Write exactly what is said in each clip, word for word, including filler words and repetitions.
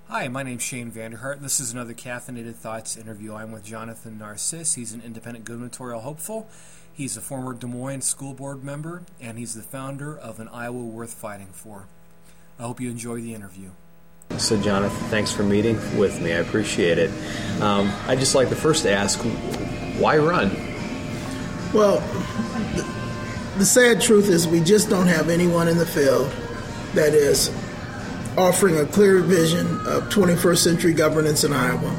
Hi, my name's Shane Vanderhart. This is another Caffeinated Thoughts interview. I'm with Jonathan Narcisse. He's an independent gubernatorial hopeful. He's a former Des Moines school board member, and he's the founder of An Iowa Worth Fighting For. I hope you enjoy the interview. So, Jonathan, thanks for meeting with me. I appreciate it. Um, I'd just like to first ask, why run? Well, the, the sad truth is we just don't have anyone in the field that is offering a clear vision of twenty-first century governance in Iowa.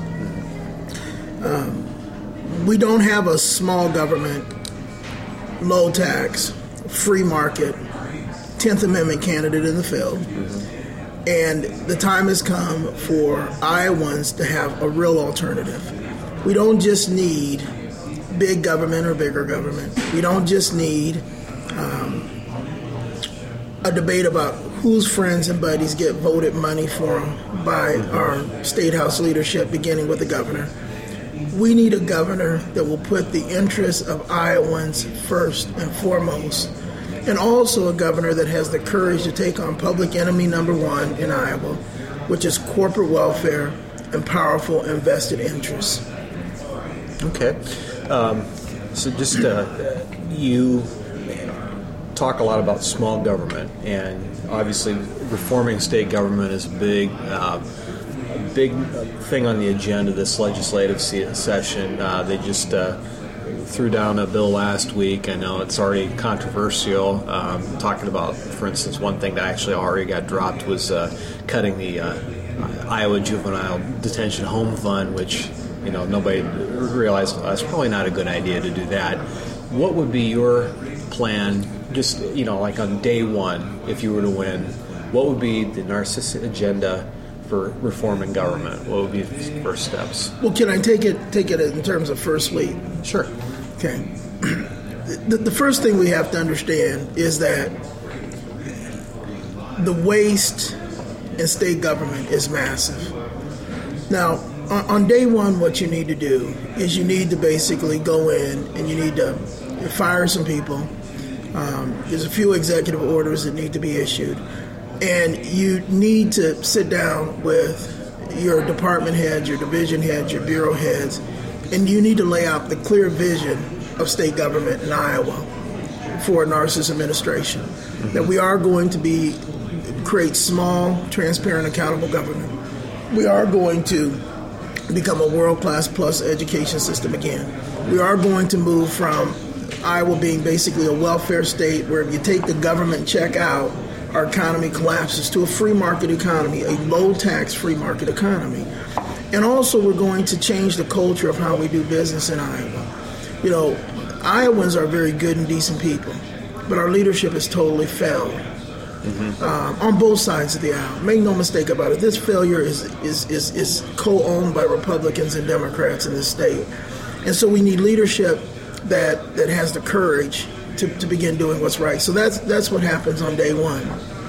Um, we don't have a small government, low tax, free market, tenth Amendment candidate in the field. Mm-hmm. And the time has come for Iowans to have a real alternative. We don't just need big government or bigger government. We don't just need um, a debate about whose friends and buddies get voted money for them by our state house leadership, beginning with the governor. We need a governor that will put the interests of Iowans first and foremost, and also a governor that has the courage to take on public enemy number one in Iowa, which is corporate welfare and powerful invested interests. Okay. Um, so just uh, you talk a lot about small government, and obviously reforming state government is a big, uh, a big thing on the agenda this legislative se- session. Uh, they just uh, threw down a bill last week. I know it's already controversial. Um, talking about, for instance, one thing that actually already got dropped was uh, cutting the uh, Iowa Juvenile Detention Home Fund, which, you know, nobody realized well, that's probably not a good idea to do that. What would be your plan, just, you know, like on day one, if you were to win, what would be the Narcisse agenda for reforming government? What would be the first steps? Well, can I take it take it in terms of first week? Sure. Okay. The, the first thing we have to understand is that the waste in state government is massive. Now, on, on day one, what you need to do is you need to basically go in and you need to fire some people. Um, there's a few executive orders that need to be issued. And you need to sit down with your department heads, your division heads, your bureau heads, and you need to lay out the clear vision of state government in Iowa for a Narcisse administration. Mm-hmm. That we are going to be create small, transparent, accountable government. We are going to become a world-class plus education system again. We are going to move from Iowa being basically a welfare state where if you take the government check out, our economy collapses, to a free market economy, a low-tax free market economy. And also we're going to change the culture of how we do business in Iowa. You know, Iowans are very good and decent people, but our leadership has totally failed. Mm-hmm. Um, on both sides of the aisle. Make no mistake about it. This failure is, is, is, is co-owned by Republicans and Democrats in this state. And so we need leadership that, that has the courage to, to begin doing what's right. So that's that's what happens on day one.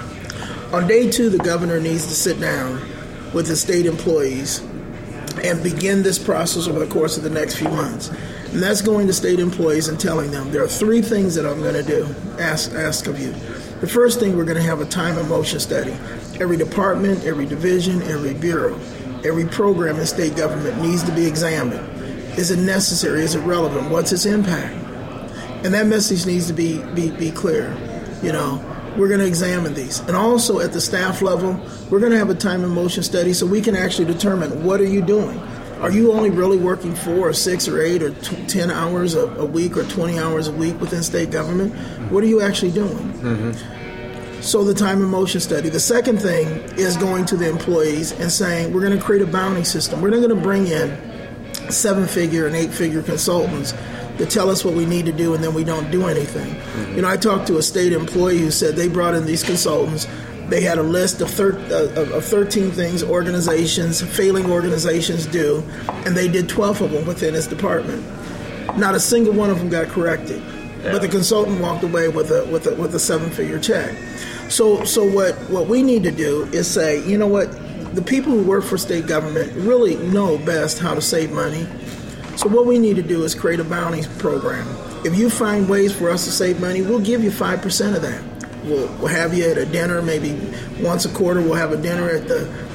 On day two, the governor needs to sit down with the state employees and begin this process over the course of the next few months. And that's going to state employees and telling them, there are three things that I'm going to do, ask, ask of you. The first thing, we're going to have a time and motion study. Every department, every division, every bureau, every program in state government needs to be examined. Is it necessary? Is it relevant? What's its impact? And that message needs to be, be, be clear. You know, we're going to examine these. And also at the staff level, we're going to have a time and motion study so we can actually determine, what are you doing? Are you only really working four or six or eight or t- ten hours a, a week or twenty hours a week within state government? What are you actually doing? Mm-hmm. So the time and motion study. The second thing is going to the employees and saying, we're going to create a bounty system. We're not going to bring in seven-figure and eight-figure consultants to tell us what we need to do and then we don't do anything. Mm-hmm. You know, I talked to a state employee who said they brought in these consultants. They had a list of, thir- uh, of thirteen things organizations, failing organizations do, and they did twelve of them within his department. Not a single one of them got corrected, yeah. But the consultant walked away with a with a, with a seven-figure check. So, so what, what we need to do is say, you know what, the people who work for state government really know best how to save money. So what we need to do is create a bounty program. If you find ways for us to save money, we'll give you five percent of that. We'll, we'll have you at a dinner, maybe once a quarter we'll have a dinner at the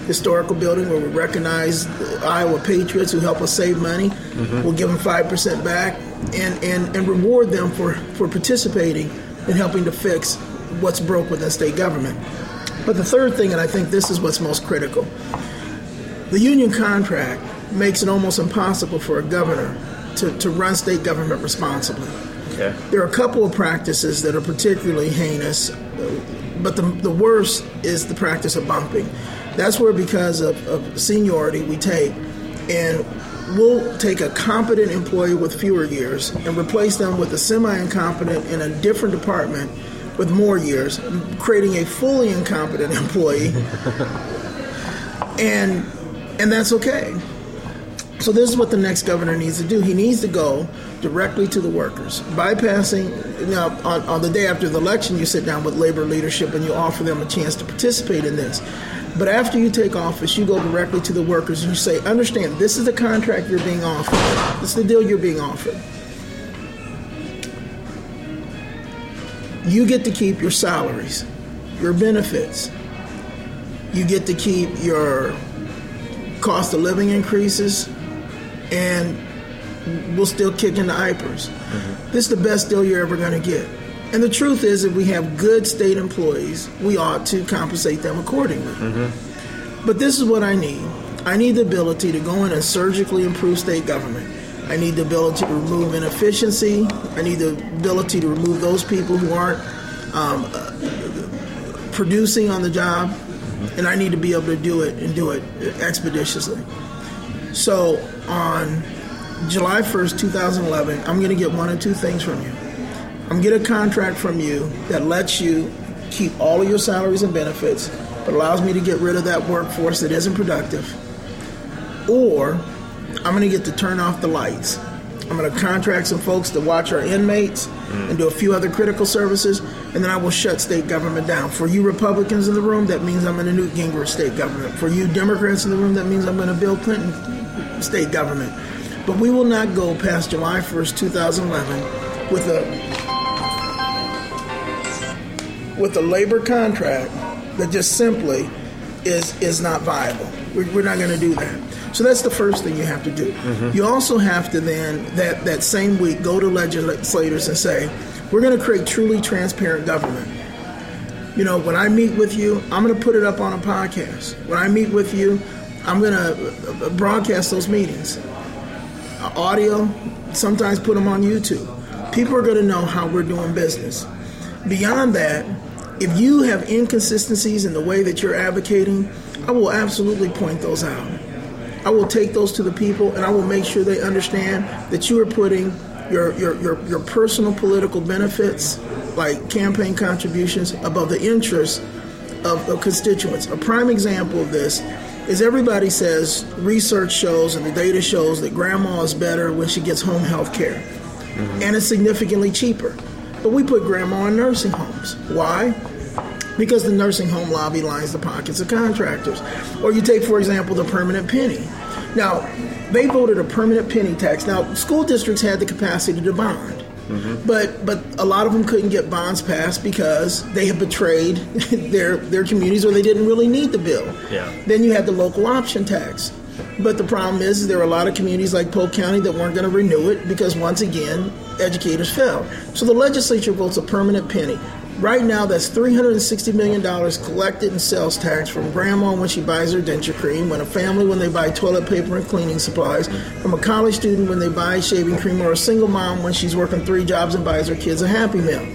historical building where we recognize Iowa patriots who help us save money. Mm-hmm. We'll give them five percent back and, and, and reward them for, for participating in helping to fix what's broke within state government. But the third thing, and I think this is what's most critical, the union contract makes it almost impossible for a governor to, to run state government responsibly. Okay. There are a couple of practices that are particularly heinous, but the, the worst is the practice of bumping. That's where, because of, of seniority, we take and we'll take a competent employee with fewer years and replace them with a semi-incompetent in a different department with more years, creating a fully incompetent employee, and and that's okay. So this is what the next governor needs to do. He needs to go directly to the workers, bypassing, you know, on, on the day after the election, you sit down with labor leadership and you offer them a chance to participate in this. But after you take office, you go directly to the workers and you say, understand, this is the contract you're being offered. This is the deal you're being offered. You get to keep your salaries, your benefits. You get to keep your cost of living increases, and we'll still kick in the I P E R S. Mm-hmm. This is the best deal you're ever going to get. And the truth is, if we have good state employees, we ought to compensate them accordingly. Mm-hmm. But this is what I need. I need the ability to go in and surgically improve state government. I need the ability to remove inefficiency. I need the ability to remove those people who aren't um, uh, producing on the job. Mm-hmm. And I need to be able to do it and do it expeditiously. So on July first, twenty eleven, I'm going to get one of two things from you. I'm going to get a contract from you that lets you keep all of your salaries and benefits, but allows me to get rid of that workforce that isn't productive. Or I'm going to get to turn off the lights. I'm going to contract some folks to watch our inmates mm. and do a few other critical services, and then I will shut state government down. For you Republicans in the room, that means I'm going to Newt Gingrich state government. For you Democrats in the room, that means I'm going to Bill Clinton state government. But we will not go past July first, twenty eleven with a with a labor contract that just simply is is not viable. We're, we're not going to do that. So that's the first thing you have to do. Mm-hmm. You also have to then, that, that same week, go to legislators and say, we're going to create truly transparent government. You know, when I meet with you, I'm going to put it up on a podcast. When I meet with you, I'm going to broadcast those meetings. Uh, audio, sometimes put them on YouTube. People are going to know how we're doing business. Beyond that, if you have inconsistencies in the way that you're advocating, I will absolutely point those out. I will take those to the people, and I will make sure they understand that you are putting your your your, your personal political benefits, like campaign contributions, above the interests of, of constituents. A prime example of this is everybody says research shows and the data shows that grandma is better when she gets home health care, mm-hmm. and it's significantly cheaper. But we put grandma in nursing homes. Why? Because the nursing home lobby lines the pockets of contractors. Or you take, for example, the permanent penny. Now, they voted a permanent penny tax. Now, school districts had the capacity to bond. Mm-hmm. But but a lot of them couldn't get bonds passed because they had betrayed their, their communities, or they didn't really need the bill. Yeah. Then you had the local option tax. But the problem is there are a lot of communities like Polk County that weren't going to renew it because, once again, educators fell. So the legislature votes a permanent penny. Right now, that's three hundred sixty million dollars collected in sales tax from grandma when she buys her denture cream, when a family when they buy toilet paper and cleaning supplies, from a college student when they buy shaving cream, or a single mom when she's working three jobs and buys her kids a Happy Meal.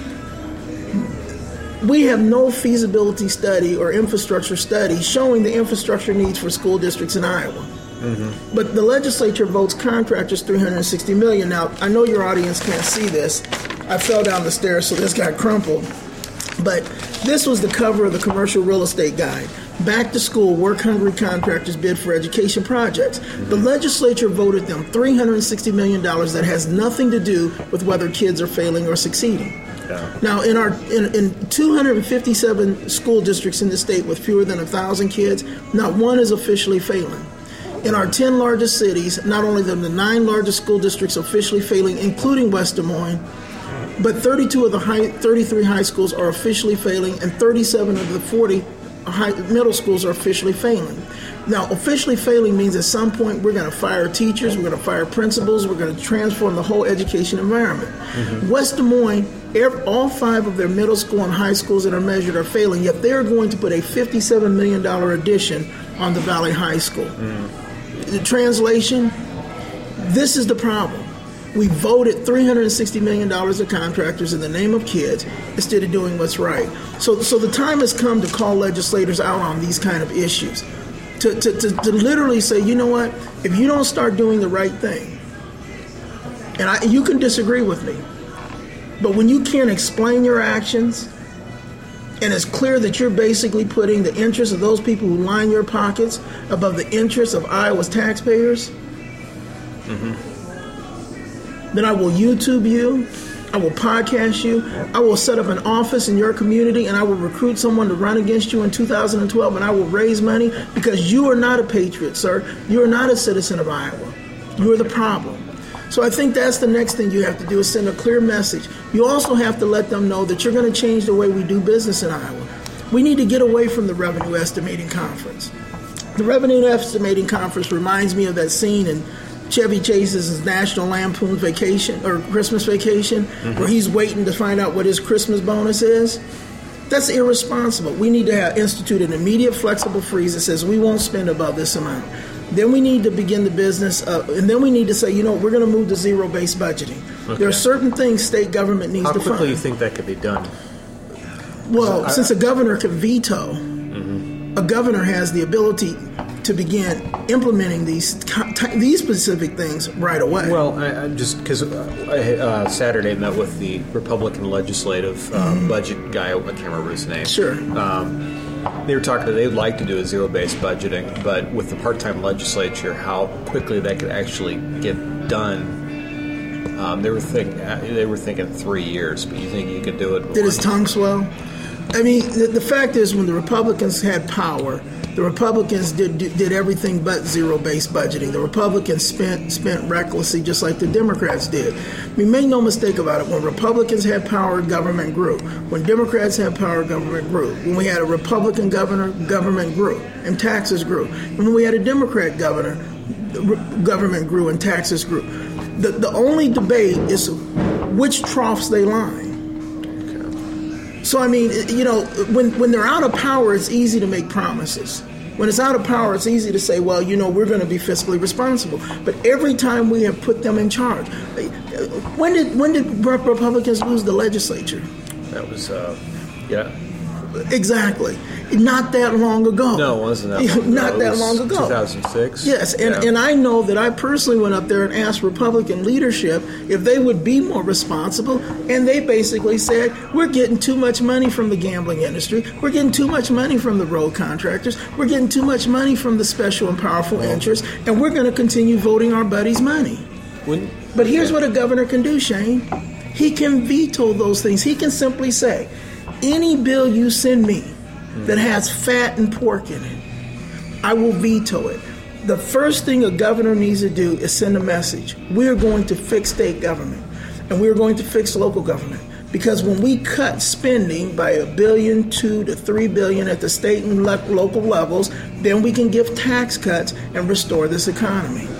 We have no feasibility study or infrastructure study showing the infrastructure needs for school districts in Iowa. Mm-hmm. But the legislature votes contractors three hundred sixty million dollars. Now, I know your audience can't see this. I fell down the stairs, so this got crumpled. But this was the cover of the Commercial Real Estate Guide. Back to school, work-hungry contractors bid for education projects. Mm-hmm. The legislature voted them three hundred sixty million dollars that has nothing to do with whether kids are failing or succeeding. Yeah. Now, in our in, in two hundred fifty-seven school districts in the state with fewer than one thousand kids, not one is officially failing. In our ten largest cities, not only the nine largest school districts officially failing, including West Des Moines, but thirty-two of the high, thirty-three high schools are officially failing, and thirty-seven of the forty high, middle schools are officially failing. Now, officially failing means at some point we're going to fire teachers, we're going to fire principals, we're going to transform the whole education environment. Mm-hmm. West Des Moines, every, all five of their middle school and high schools that are measured are failing, yet they're going to put a fifty-seven million dollars addition on the Valley High School. Mm. The translation, this is the problem. We voted three hundred sixty million dollars of contractors in the name of kids instead of doing what's right. So, so the time has come to call legislators out on these kind of issues. To, to, to, to literally say, you know what, if you don't start doing the right thing, and I, you can disagree with me, but when you can't explain your actions, and it's clear that you're basically putting the interests of those people who line your pockets above the interests of Iowa's taxpayers, mm-hmm. then I will YouTube you, I will podcast you, I will set up an office in your community, and I will recruit someone to run against you in two thousand twelve, and I will raise money because you are not a patriot, sir. You are not a citizen of Iowa. You are the problem. So I think that's the next thing you have to do is send a clear message. You also have to let them know that you're going to change the way we do business in Iowa. We need to get away from the Revenue Estimating Conference. The Revenue Estimating Conference reminds me of that scene in Chevy Chase's National Lampoon Vacation or Christmas Vacation, mm-hmm. where he's waiting to find out what his Christmas bonus is. That's irresponsible. We need to have institute an immediate flexible freeze that says we won't spend above this amount. Then we need to begin the business, uh, and then we need to say, you know, we're going to move to zero-based budgeting. Okay. There are certain things state government needs How to fund. How quickly do you think that could be done? Well, I, since a governor can veto, mm-hmm. a governor has the ability to begin implementing these these specific things right away. Well, I, I just because I uh, Saturday met with the Republican legislative uh, mm-hmm. budget guy. I can't remember his name. Sure. Um, they were talking. They'd like to do a zero-based budgeting, but with the part-time legislature, how quickly that could actually get done. Um, they were think they were thinking three years, but you think you could do it? Did his tongue swell? I mean, the, the fact is, when the Republicans had power, the Republicans did did everything but zero-based budgeting. The Republicans spent spent recklessly, just like the Democrats did. I mean, make no mistake about it. When Republicans had power, government grew. When Democrats had power, government grew. When we had a Republican governor, government grew, and taxes grew. And when we had a Democrat governor, government grew and taxes grew. The the only debate is which troughs they line. So, I mean, you know, when, when they're out of power, it's easy to make promises. When it's out of power, it's easy to say, well, you know, we're going to be fiscally responsible. But every time we have put them in charge, when did when did Republicans lose the legislature? That was, uh, yeah. Exactly. Not that long ago. No, it wasn't that long ago. Not that long ago. two thousand six. Yes, and, yeah. and I know that I personally went up there and asked Republican leadership if they would be more responsible, and they basically said, we're getting too much money from the gambling industry, we're getting too much money from the road contractors, we're getting too much money from the special and powerful well, interests, and we're going to continue voting our buddies' money. When, but here's what a governor can do, Shane. He can veto those things. He can simply say, any bill you send me that has fat and pork in it, I will veto it. The first thing a governor needs to do is send a message. We're going to fix state government, and we're going to fix local government. Because when we cut spending by a billion, two to three billion at the state and le- local levels, then we can give tax cuts and restore this economy.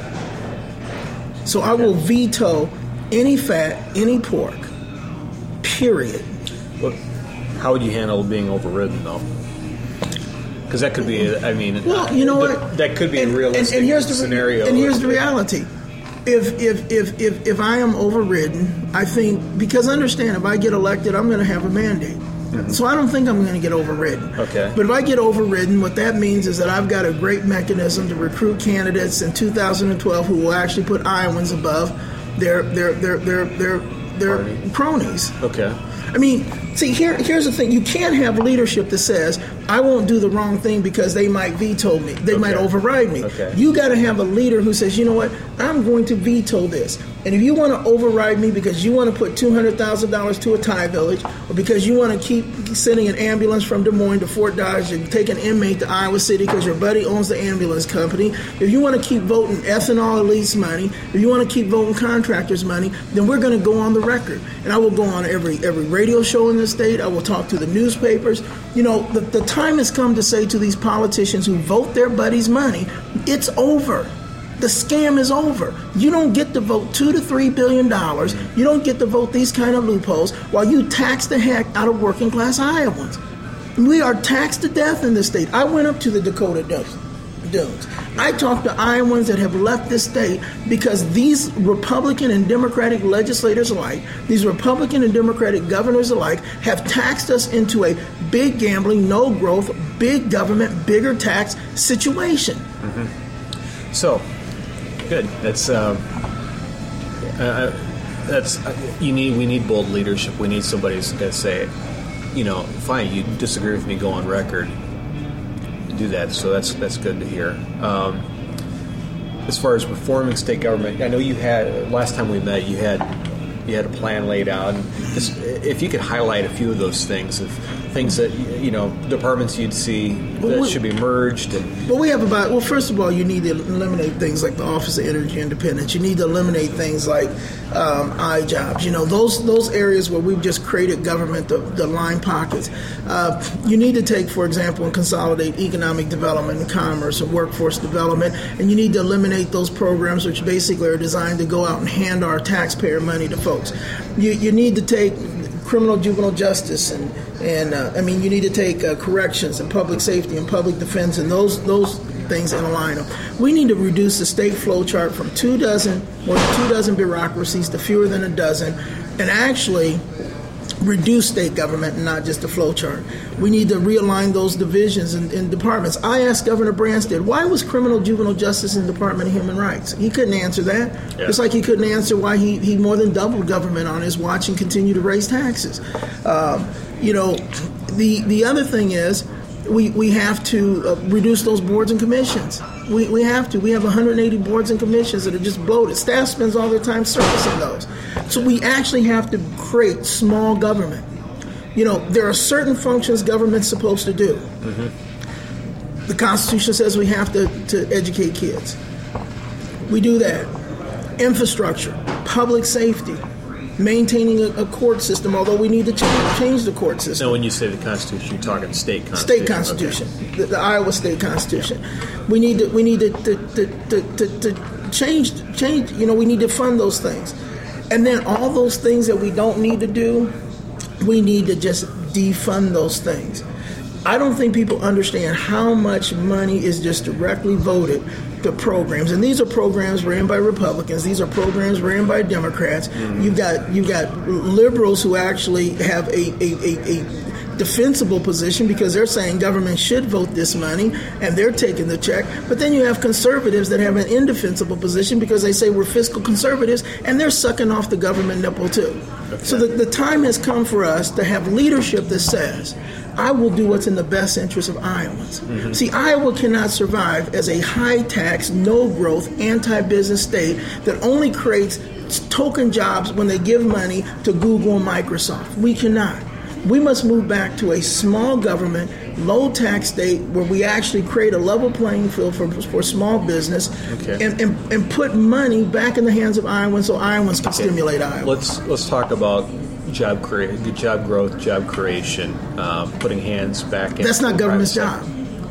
So I will veto any fat, any pork, period. Look. How would you handle being overridden, though? Because that could be, I mean, well, you know th- what? That could be and, a realistic and, and here's the, scenario. And here's the reality. If, if if if if I am overridden, I think, because understand, if I get elected, I'm going to have a mandate. Mm-hmm. So I don't think I'm going to get overridden. Okay. But if I get overridden, what that means is that I've got a great mechanism to recruit candidates in two thousand twelve who will actually put Iowans above their their their their their, their cronies. Okay. I mean, see, here, here's the thing. You can't have leadership that says, I won't do the wrong thing because they might veto me. They okay. might override me. Okay. You got to have a leader who says, you know what, I'm going to veto this. And if you want to override me because you want to put two hundred thousand dollars to a Thai village, or because you want to keep sending an ambulance from Des Moines to Fort Dodge and take an inmate to Iowa City because your buddy owns the ambulance company, if you want to keep voting ethanol lease money, if you want to keep voting contractors money, then we're going to go on the record. And I will go on every every radio show in this state. I will talk to the newspapers. You know, the, the time has come to say to these politicians who vote their buddies' money, it's over. The scam is over. You don't get to vote two to three billion dollars. You don't get to vote these kind of loopholes while you tax the heck out of working class Iowans. We are taxed to death in this state. I went up to the Dakota Dunes. I talked to Iowans that have left this state because these Republican and Democratic legislators alike, these Republican and Democratic governors alike, have taxed us into a big gambling, no growth, big government, bigger tax situation. Mm-hmm. So, good. That's uh, uh, that's uh, you need. We need bold leadership. We need somebody who's going to say, you know, fine. You disagree with me, go on record. Do that. So that's that's good to hear. Um, as far as reforming state government, I know you had last time we met. You had you had a plan laid out. And just, if you could highlight a few of those things, of things that you know, departments you'd see that well, we, should be merged. And well, we have about. Well, first of all, you need to eliminate things like the Office of Energy Independence. You need to eliminate things like um, iJobs. You know, those those areas where we've just created government, the, the line pockets. Uh, you need to take, for example, and consolidate economic development and commerce and workforce development, and you need to eliminate those programs which basically are designed to go out and hand our taxpayer money to folks. You you need to take criminal juvenile justice and and uh, I mean you need to take uh, corrections and public safety and public defense and those those things and align them. We need to reduce the state flow chart from two dozen more than two dozen bureaucracies to fewer than a dozen, and actually reduce state government and not just the flow chart. We need to realign those divisions and, and departments. I asked Governor Branstad, why was criminal juvenile justice in the Department of Human Rights? He couldn't answer that. Yeah. Just like he couldn't answer why he, he more than doubled government on his watch and continued to raise taxes. Um, you know, the the other thing is we, we have to uh, reduce those boards and commissions. We we have to. We have one hundred eighty boards and commissions that are just bloated. Staff spends all their time servicing those. So we actually have to create small government. You know, there are certain functions government's supposed to do. Mm-hmm. The Constitution says we have to, to educate kids. We do that. Infrastructure, public safety, maintaining a, a court system, although we need to change, change the court system. Now, when you say the Constitution, you're talking state Constitution. State Constitution, okay. the, the Iowa State Constitution. Yeah. We need to we need to, to, to, to, to, to change change. You know, we need to fund those things, and then all those things that we don't need to do, we need to just defund those things. I don't think people understand how much money is just directly voted to programs, and these are programs ran by Republicans. These are programs ran by Democrats. Mm-hmm. You've got you've got liberals who actually have a, a, a, a defensible position because they're saying government should vote this money, and they're taking the check. But then you have conservatives that have an indefensible position because they say we're fiscal conservatives, and they're sucking off the government nipple too. Okay. So the, the time has come for us to have leadership that says, I will do what's in the best interest of Iowans. Mm-hmm. See, Iowa cannot survive as a high-tax, no-growth, anti-business state that only creates token jobs when they give money to Google and Microsoft. We cannot. We must move back to a small government, low-tax state where we actually create a level playing field for, for small business, okay. and, and, and put money back in the hands of Iowans so Iowans can okay. stimulate Iowa. Let's let's talk about job crea- job growth, job creation, um, putting hands back in. That's not government's job.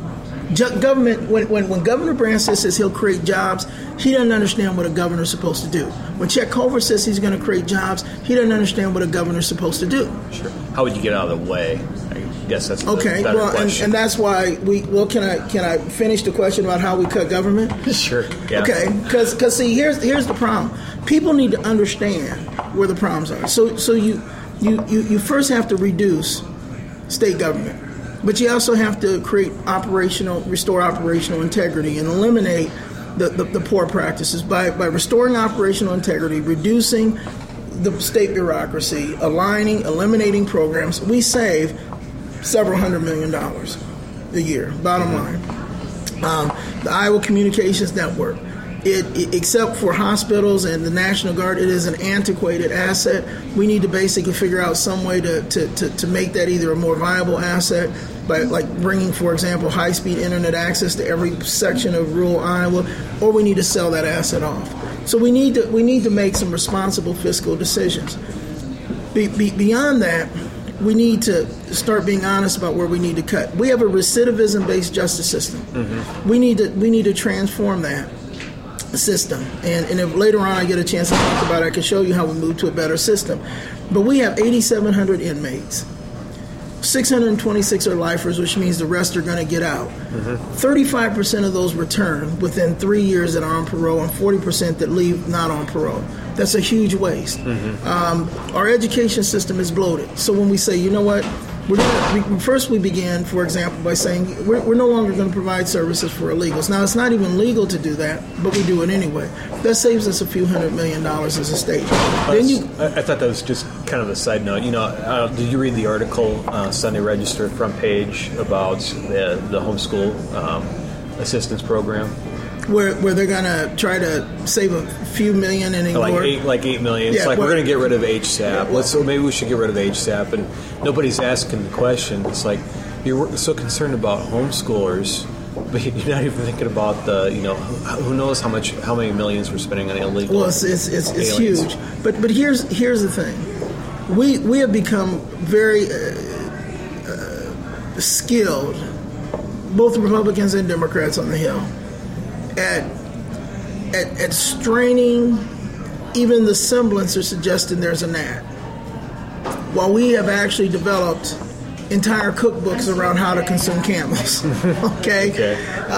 Jo- government, when, when, when Governor Branstad says he'll create jobs, he doesn't understand what a governor's supposed to do. When Chet Culver says he's going to create jobs, he doesn't understand what a governor's supposed to do. Sure. How would you get out of the way? I guess that's the okay. better Well, and, question. and that's why we. Well, can I can I finish the question about how we cut government? Sure. Yeah. Okay. Because because see, here's here's the problem. People need to understand where the problems are. So so you you you, you first have to reduce state government. But you also have to create operational, restore operational integrity and eliminate the, the, the poor practices. By, by restoring operational integrity, reducing the state bureaucracy, aligning, eliminating programs, we save several hundred million dollars a year, bottom line. Um, the Iowa Communications Network, It, it, except for hospitals and the National Guard, it is an antiquated asset. We need to basically figure out some way to, to, to, to make that either a more viable asset by like bringing, for example, high-speed internet access to every section of rural Iowa, or we need to sell that asset off. So we need to we need to make some responsible fiscal decisions. Be, be, beyond that, we need to start being honest about where we need to cut. We have a recidivism-based justice system. Mm-hmm. We need to we need to transform that system. And, and if later on I get a chance to talk about it, I can show you how we move to a better system. But we have eighty-seven hundred inmates. six hundred twenty-six are lifers, which means the rest are going to get out. Mm-hmm. thirty-five percent of those return within three years that are on parole, and forty percent that leave not on parole. That's a huge waste. Mm-hmm. Um, our education system is bloated. So when we say, you know what, we're gonna, we, first we began, for example, by saying we're, we're no longer going to provide services for illegals. Now, it's not even legal to do that, but we do it anyway. That saves us a few hundred million dollars as a state. Then you, I, I thought that was just kind of a side note. You know, uh, did you read the article, uh, Sunday Register front page, about the, the homeschool um, assistance program? Where, where they're going to try to save a few million and ignore... Like eight, like eight million. It's yeah, like, well, we're going to get rid of H S A P. Yeah, well, Let's, so maybe we should get rid of H S A P. And nobody's asking the question. It's like, you're so concerned about homeschoolers, but you're not even thinking about the, you know, who knows how much, how many millions we're spending on illegal Well, it's, it's, it's, it's aliens. huge. But but here's here's the thing. We, we have become very uh, uh, skilled, both Republicans and Democrats on the Hill, At, at at straining even the semblance of suggesting there's a gnat, while we have actually developed entire cookbooks around how to consume camels. okay. Okay.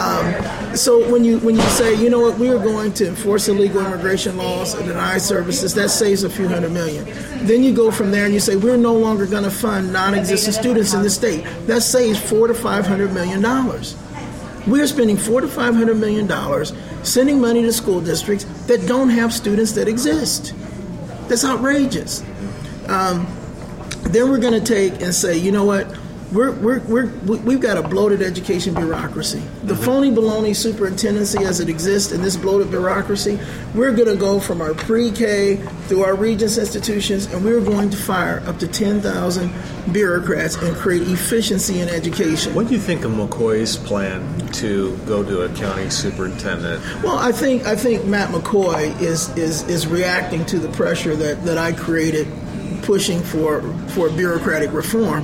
Um, so when you when you say, you know what, we are going to enforce illegal immigration laws and deny services, that saves a few hundred million. Then you go from there and you say we're no longer going to fund non-existent students in the state. That saves four to five hundred million dollars. We're spending four to five hundred million dollars sending money to school districts that don't have students that exist. That's outrageous. Um, then we're going to take and say, you know what? We're we're we're we've got a bloated education bureaucracy. The mm-hmm. phony baloney superintendency as it exists in this bloated bureaucracy. We're going to go from our pre-K through our Regents institutions, and we're going to fire up to ten thousand bureaucrats and create efficiency in education. What do you think of McCoy's plan to go to a county superintendent? Well, I think I think Matt McCoy is is is reacting to the pressure that, that I created, pushing for for bureaucratic reform.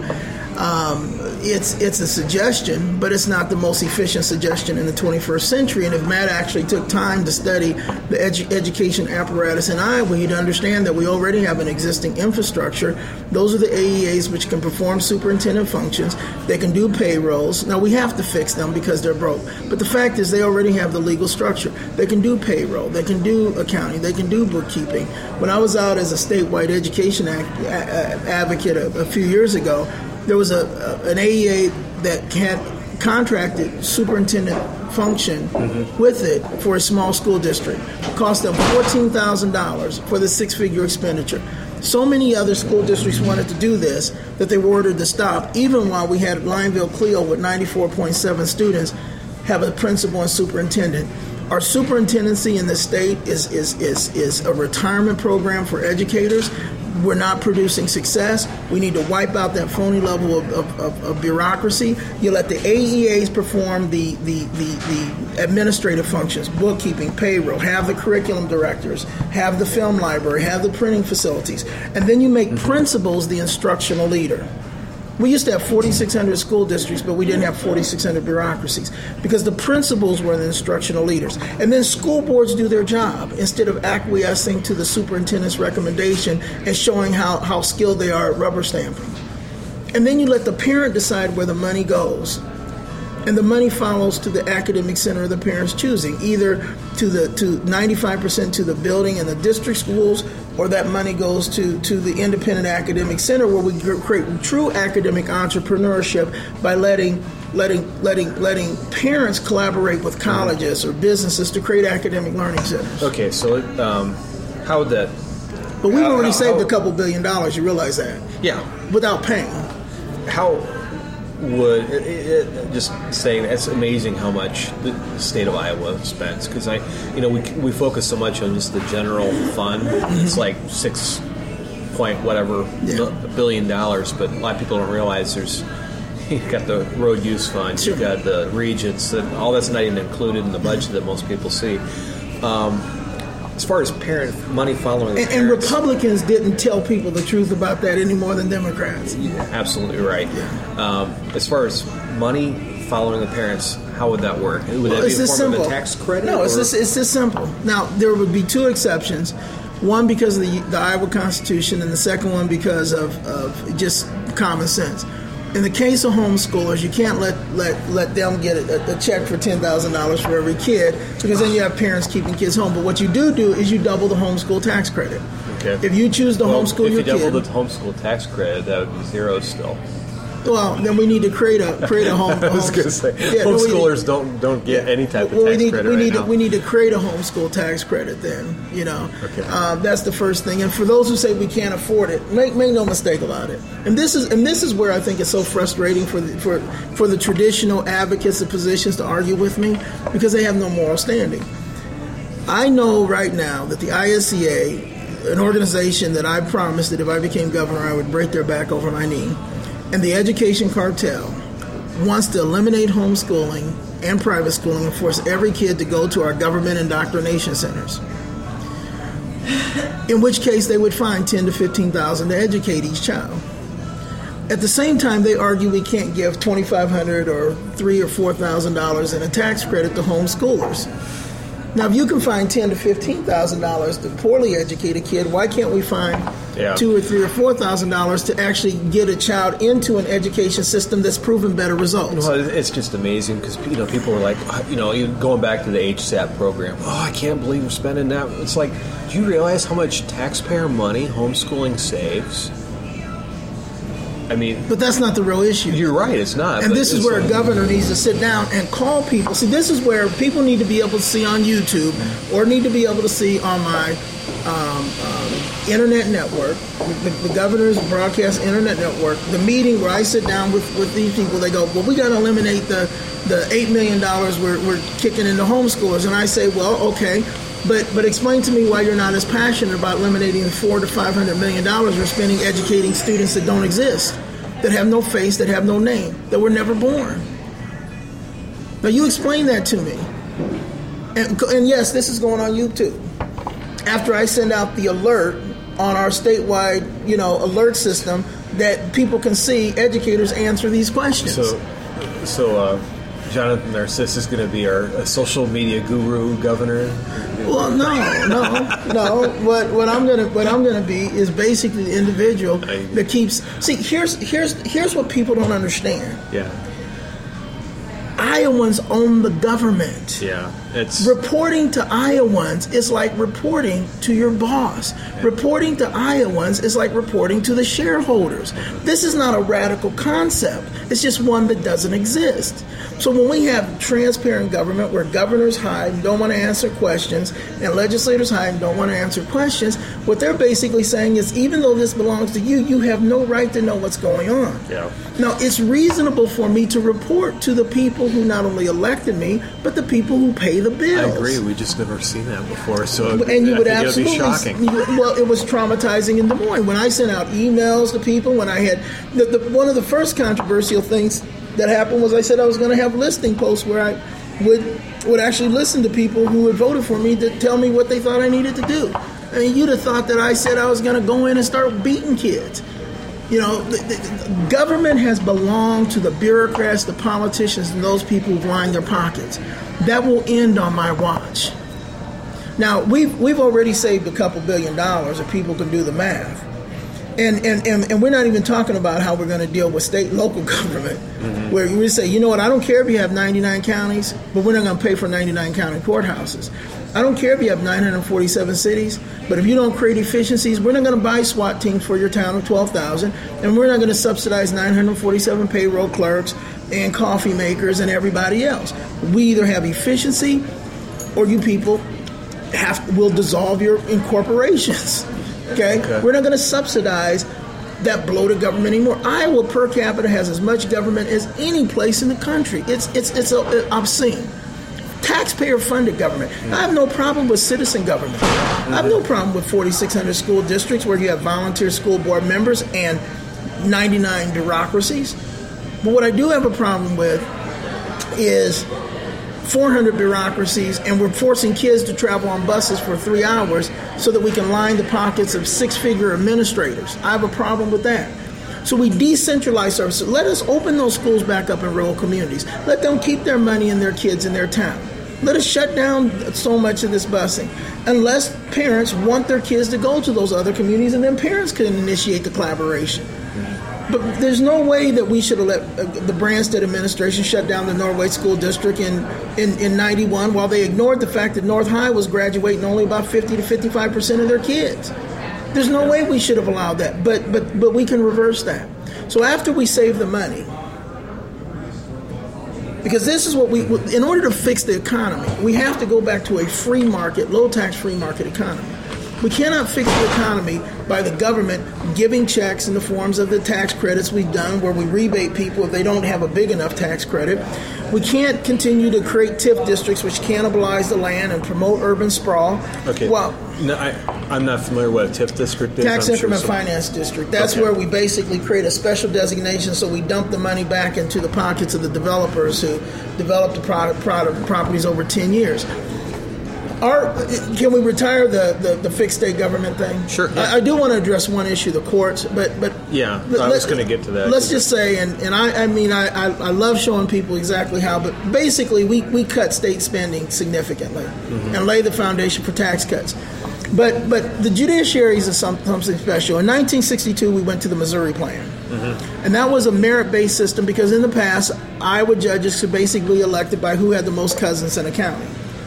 Um, it's it's a suggestion, but it's not the most efficient suggestion in the twenty-first century. And if Matt actually took time to study the edu- education apparatus in Iowa, he'd understand that we already have an existing infrastructure. Those are the A E As which can perform superintendent functions. They can do payrolls. Now, we have to fix them because they're broke. But the fact is they already have the legal structure. They can do payroll. They can do accounting. They can do bookkeeping. When I was out as a statewide education act, a, a, advocate a, a few years ago, there was a, a an A E A that had contracted superintendent function mm-hmm. with it for a small school district. It cost them fourteen thousand dollars for the six-figure expenditure. So many other school districts wanted to do this that they were ordered to stop, even while we had Lineville Clio with ninety-four point seven students have a principal and superintendent. Our superintendency in the state is is is is a retirement program for educators. We're not producing success. We need to wipe out that phony level of, of, of, of bureaucracy. You let the A E As perform the, the, the, the administrative functions, bookkeeping, payroll, have the curriculum directors, have the film library, have the printing facilities, and then you make mm-hmm. principals the instructional leader. We used to have forty-six hundred school districts, but we didn't have forty-six hundred bureaucracies because the principals were the instructional leaders. And then school boards do their job instead of acquiescing to the superintendent's recommendation and showing how, how skilled they are at rubber stamping. And then you let the parent decide where the money goes. And the money follows to the academic center of the parents' choosing, either to the to ninety-five percent to the building and the district schools, or that money goes to, to the independent academic center where we create true academic entrepreneurship by letting letting letting letting parents collaborate with colleges or businesses to create academic learning centers. Okay, so um, how would that? But we've how, already how, saved how, a couple billion dollars. You realize that? Yeah. Without paying. How would it, it, just saying it's amazing how much the state of Iowa spends, because I, you know, we we focus so much on just the general fund. It's like six point whatever yeah. billion dollars, but a lot of people don't realize there's you've got the road use fund, sure. you've got the regents, and all that's not even included in the budget that most people see. Um, as far as parent money following the and, and parents, Republicans didn't tell people the truth about that any more than Democrats. absolutely right. Yeah. Um, as far as money following the parents, how would that work? Would Well, that it's be a this form simple. of a tax credit? No, it's or- this, it's this simple. Now, there would be two exceptions. One because of the, the Iowa Constitution, and the second one because of, of just common sense. In the case of homeschoolers, you can't let let, let them get a, a check for ten thousand dollars for every kid, because then you have parents keeping kids home. But what you do do is you double the homeschool tax credit. Okay. If you choose to well, homeschool if your you double kid, the homeschool tax credit, that would be zero still. well, then we need to create a create a home. I was going to say, Yeah, no, we need- homeschoolers don't don't get any type of well, tax we need, credit we right need now. To, we need to create a homeschool tax credit then, you know. Okay. Uh, that's the first thing. And for those who say we can't afford it, make make no mistake about it. And this is and this is where I think it's so frustrating for the, for for the traditional advocates of positions to argue with me, because they have no moral standing. I know right now that the I S C A, an organization that I promised that if I became governor I would break their back over my knee, and the education cartel wants to eliminate homeschooling and private schooling and force every kid to go to our government indoctrination centers. In which case they would find ten to fifteen thousand to educate each child. At the same time, they argue we can't give twenty-five hundred or three or four thousand dollars in a tax credit to homeschoolers. Now, if you can find ten to fifteen thousand dollars to poorly educate a kid, why can't we find Yeah. two or three or four thousand dollars to actually get a child into an education system that's proven better results? Well, it's just amazing because you know people are like, you know, even going back to the H S A P program. Oh, I can't believe we're spending that. It's like, do you realize how much taxpayer money homeschooling saves? I mean, But that's not the real issue. you're right. It's not. And but this is it's where a like- governor needs to sit down and call people. See, this is where people need to be able to see on YouTube or need to be able to see on my um, um, internet network, the, the governor's broadcast internet network, the meeting where I sit down with, with these people. They go, well, we got to eliminate the, the eight million dollars we're, we're kicking into homeschoolers. And I say, well, okay. But but explain to me why you're not as passionate about eliminating the four to five hundred million dollars we're spending educating students that don't exist, that have no face, that have no name, that were never born. Now you explain that to me. And, and yes, this is going on YouTube. After I send out the alert on our statewide, you know, alert system that people can see educators answer these questions. So, so uh, Jonathan Narcisse is going to be our uh, social media guru governor. Well, no, no, no. What what I'm gonna what I'm gonna be is basically the individual that keeps. See, here's here's here's what people don't understand. Yeah, Iowans own the government. yeah. It's Reporting to Iowans is like reporting to your boss. Reporting to Iowans is like reporting to the shareholders. This is not a radical concept. It's just one that doesn't exist. So when we have transparent government where governors hide and don't want to answer questions and legislators hide and don't want to answer questions, what they're basically saying is even though this belongs to you, you have no right to know what's going on. Yeah. Now, it's reasonable for me to report to the people who not only elected me, but the people who pay the I bills. agree. We just never seen that before. So And you I would think absolutely, it would be shocking. you would- well, it was traumatizing in Des Moines. When I sent out emails to people, when I had, the, the, one of the first controversial things that happened was I said I was going to have listing posts where I would would actually listen to people who had voted for me to tell me what they thought I needed to do. I mean, you'd have thought that I said I was going to go in and start beating kids. You know, the, the, the government has belonged to the bureaucrats, the politicians, and those people who've lined their pockets. That will end on my watch. Now, we've, we've already saved a couple billion dollars if people can do the math. And, and, and, and we're not even talking about how we're going to deal with state and local government, mm-hmm. where you say, you know what, I don't care if you have ninety-nine counties, but we're not going to pay for ninety-nine county courthouses. I don't care if you have nine hundred forty-seven cities, but if you don't create efficiencies, we're not going to buy SWAT teams for your town of twelve thousand, and we're not going to subsidize nine hundred forty-seven payroll clerks and coffee makers and everybody else. We either have efficiency or you people have will dissolve your incorporations. Okay? Okay. We're not going to subsidize that bloated government anymore. Iowa per capita has as much government as any place in the country. It's it's it's uh, obscene. Taxpayer-funded government. Mm-hmm. I have no problem with citizen government. Mm-hmm. I have no problem with forty-six hundred school districts where you have volunteer school board members and ninety-nine bureaucracies. But what I do have a problem with is four hundred bureaucracies, and we're forcing kids to travel on buses for three hours so that we can line the pockets of six-figure administrators. I have a problem with that. So we decentralize services. Let us open those schools back up in rural communities. Let them keep their money and their kids in their town. Let us shut down so much of this busing, unless parents want their kids to go to those other communities, and then parents can initiate the collaboration. But there's no way that we should have let uh, the Branstad administration shut down the Norway School District in, in, in ninety-one while they ignored the fact that North High was graduating only about fifty to fifty-five percent of their kids. There's no way we should have allowed that, but but but we can reverse that. So after we save the money, because this is what we, in order to fix the economy, we have to go back to a free market, low-tax free market economy. We cannot fix the economy by the government giving checks in the forms of the tax credits we've done, where we rebate people if they don't have a big enough tax credit. We can't continue to create T I F districts which cannibalize the land and promote urban sprawl. Okay. Well, no, I, I'm not familiar with what a T I F district is. Tax I'm Increment sure so. Finance District. That's Okay. where we basically create a special designation, so we dump the money back into the pockets of the developers who developed the product, product properties over ten years. Our, can we retire the, the, the fixed state government thing? Sure. Yeah. I, I do want to address one issue, the courts, but but Yeah, but I was let- going to get to that. Let's just say, and, and I, I mean, I, I, I love showing people exactly how, but basically we, we cut state spending significantly Mm-hmm. and lay the foundation for tax cuts. But but the judiciary is some, something special. In nineteen sixty-two, we went to the Missouri Plan. Mm-hmm. And that was a merit-based system because in the past, Iowa judges could basically be elected by who had the most cousins in a county.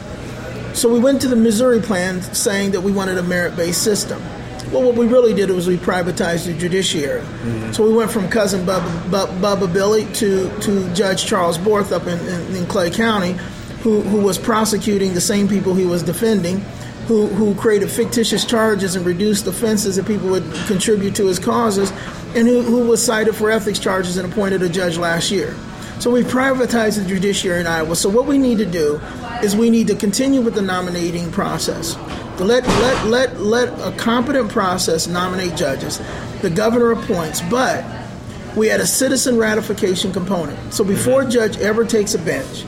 So we went to the Missouri Plan saying that we wanted a merit-based system. Well, what we really did was we privatized the judiciary. Mm-hmm. So we went from cousin Bubba, Bubba, Bubba Billy to, to Judge Charles Borth up in, in, in Clay County, who, who was prosecuting the same people he was defending, who, who created fictitious charges and reduced offenses that people would contribute to his causes, and who, who was cited for ethics charges and appointed a judge last year. So we privatized the judiciary in Iowa. So what we need to do is we need to continue with the nominating process. To let let let let a competent process nominate judges. The governor appoints, but we had a citizen ratification component. So before a judge ever takes a bench,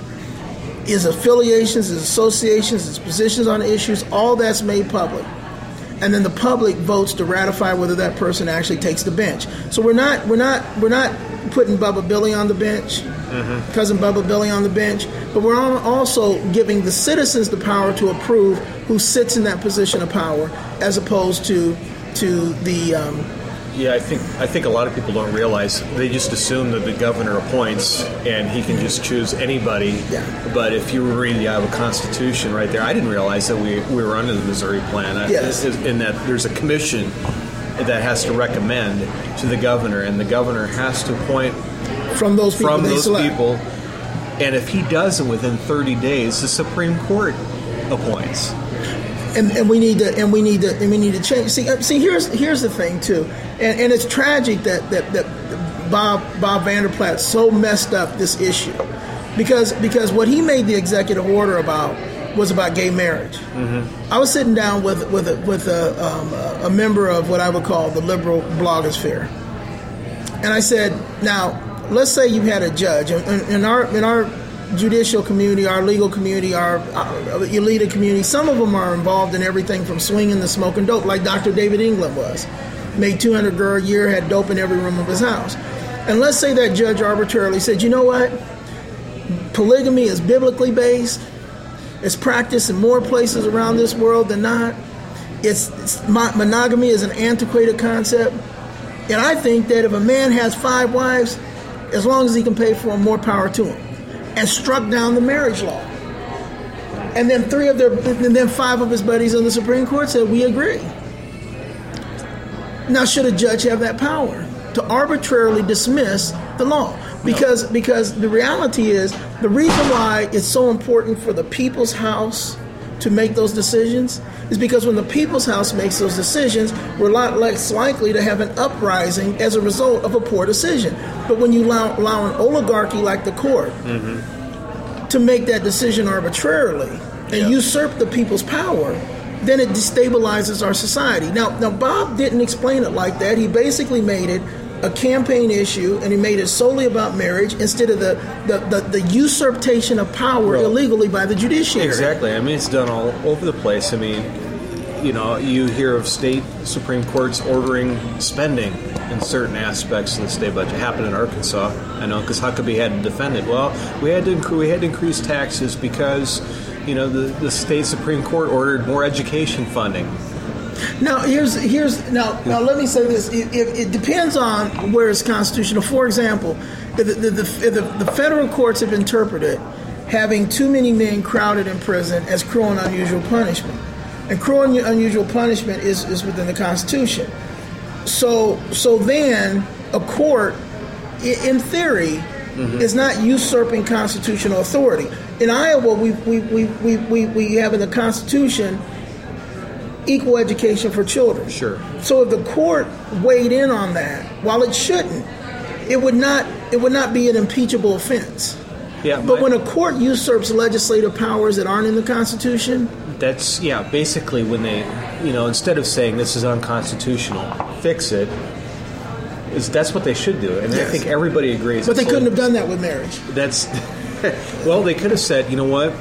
his affiliations, his associations, his positions on issues, all that's made public. And then the public votes to ratify whether that person actually takes the bench. So we're not we're not we're not putting Bubba Billy on the bench, mm-hmm. cousin Bubba Billy on the bench, but we're also giving the citizens the power to approve who sits in that position of power, as opposed to to the. Um, Yeah, I think I think a lot of people don't realize, they just assume that the governor appoints and he can just choose anybody. Yeah. But if you read the Iowa Constitution right there, I didn't realize that we, we were under the Missouri Plan. Yes. In that there's a commission that has to recommend to the governor, and the governor has to appoint from those people. from they those select. people. And if he doesn't within thirty days, the Supreme Court appoints. And, and we need to and we need to and we need to change. See, uh, see, here's here's the thing too, and, and it's tragic that, that, that Bob Bob Vander Plaat so messed up this issue, because because what he made the executive order about was about gay marriage. Mm-hmm. I was sitting down with with a, with a, um, a member of what I would call the liberal blogosphere, and I said, now let's say you had a judge in, in our in our judicial community, our legal community, our uh, elite community. Some of them are involved in everything from swinging to smoking dope, like Doctor David England was. Made two hundred grand a year, had dope in every room of his house. And let's say that judge arbitrarily said, you know what? Polygamy is biblically based. It's practiced in more places around this world than not. It's, it's monogamy is an antiquated concept. And I think that if a man has five wives, as long as he can pay for them, more power to him. And struck down the marriage law. And then three of their, and then five of his buddies on the Supreme Court said, we agree. Now, should a judge have that power to arbitrarily dismiss the law? Because, because the reality is, the reason why it's so important for the People's House to make those decisions is because when the People's House makes those decisions, we're a lot less likely to have an uprising as a result of a poor decision. But when you allow, allow an oligarchy like the court mm-hmm. to make that decision arbitrarily and yeah. usurp the people's power, then it destabilizes our society. Now, now, Bob didn't explain it like that. He basically made it a campaign issue and he made it solely about marriage instead of the, the, the, the usurpation of power well, illegally by the judiciary. Exactly. I mean, it's done all over the place. I mean, you know, you hear of state Supreme Courts ordering spending in certain aspects of the state budget. It happened in Arkansas, I know, because Huckabee had to defend it. Well, we had to incre- we had to increase taxes because, you know, the, the state Supreme Court ordered more education funding. Now here's here's now now let me say this. It, it, it depends on where it's constitutional. For example, if the, the, the, if the, the federal courts have interpreted having too many men crowded in prison as cruel and unusual punishment, and cruel and unusual punishment is, is within the Constitution. So so then a court, in theory, mm-hmm. is not usurping constitutional authority. In Iowa, we we, we, we, we, we have in the Constitution equal education for children. Sure. So if the court weighed in on that, while it shouldn't, it would not it would not be an impeachable offense. Yeah. But when a court usurps legislative powers that aren't in the Constitution, that's yeah. Basically, when they, you know, instead of saying this is unconstitutional, fix it. Is that's what they should do, and yes. I think everybody agrees. But they couldn't have done that with marriage. That's well, they could have said, you know what.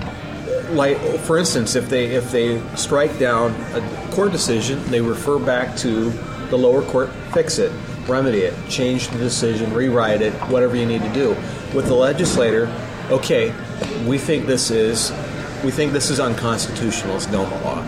Like, for instance, if they if they strike down a court decision, they refer back to the lower court, fix it, remedy it, change the decision, rewrite it, whatever you need to do. With the legislator, okay, we think this is we think this is unconstitutional. It's NOMA law.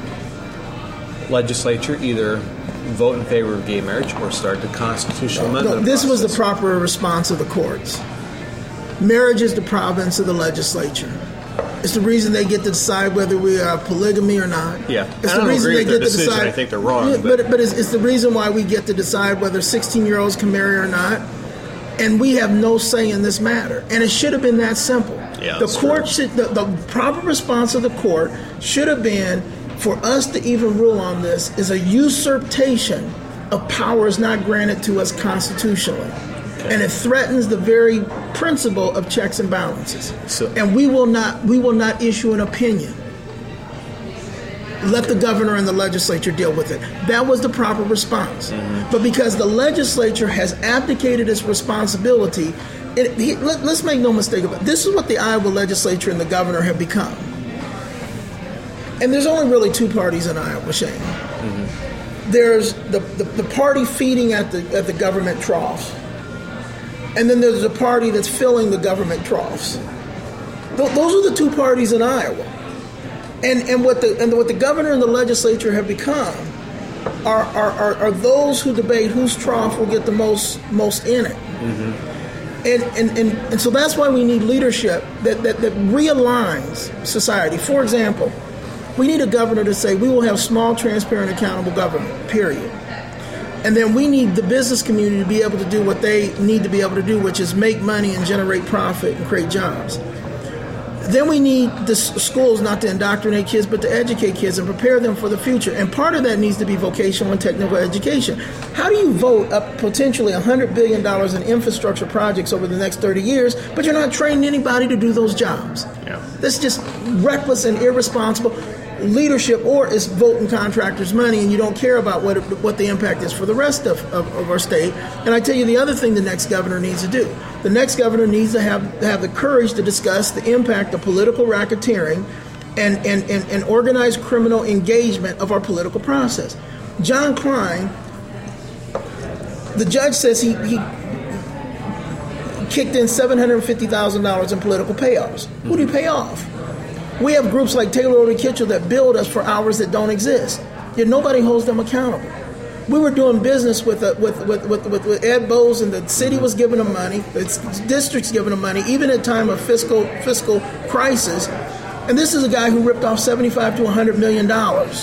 Legislature either vote in favor of gay marriage or start the constitutional no, amendment. No, this process. was the proper response of the courts. Marriage is the province of the legislature. It's the reason they get to decide whether we are polygamy or not. Yeah, it's I the don't reason agree they with get their to decision. decide. I think they're wrong. Yeah, but but, but it's, it's the reason why we get to decide whether sixteen-year-olds can marry or not, and we have no say in this matter. And it should have been that simple. Yeah, the court should, the, the proper response of the court should have been for us to even rule on this is a usurpation of powers not granted to us constitutionally. Okay. And it threatens the very principle of checks and balances. So, and we will not we will not issue an opinion. Let the governor and the legislature deal with it. That was the proper response. Mm-hmm. But because the legislature has abdicated its responsibility, it, he, let, let's make no mistake about it. This is what the Iowa legislature and the governor have become. And there's only really two parties in Iowa, Shane. Mm-hmm. There's the, the, the party feeding at the at the government troughs. And then there's a party that's filling the government troughs. Th- those are the two parties in Iowa. And and what the and what the governor and the legislature have become are are, are, are those who debate whose trough will get the most most in it. Mm-hmm. And, and and and so that's why we need leadership that, that, that realigns society. For example, we need a governor to say we will have small, transparent, accountable government, period. And then we need the business community to be able to do what they need to be able to do, which is make money and generate profit and create jobs. Then we need the schools not to indoctrinate kids, but to educate kids and prepare them for the future. And part of that needs to be vocational and technical education. How do you vote up potentially one hundred billion dollars in infrastructure projects over the next thirty years, but you're not training anybody to do those jobs? Yeah. That's just reckless and irresponsible leadership, or it's voting contractors' money and you don't care about what what the impact is for the rest of, of, of our state. And I tell you the other thing the next governor needs to do. The next governor needs to have have the courage to discuss the impact of political racketeering and, and, and, and organized criminal engagement of our political process. John Klein, the judge says he, he kicked in seven hundred fifty thousand dollars in political payoffs. Who do you pay off? We have groups like Taylor Oda Kitchell that bill us for hours that don't exist. Yet nobody holds them accountable. We were doing business with, uh, with, with, with, with, with Ed Bowes, and the city was giving them money, the district's giving them money, even at time of fiscal fiscal crisis. And this is a guy who ripped off seventy-five to one hundred million dollars.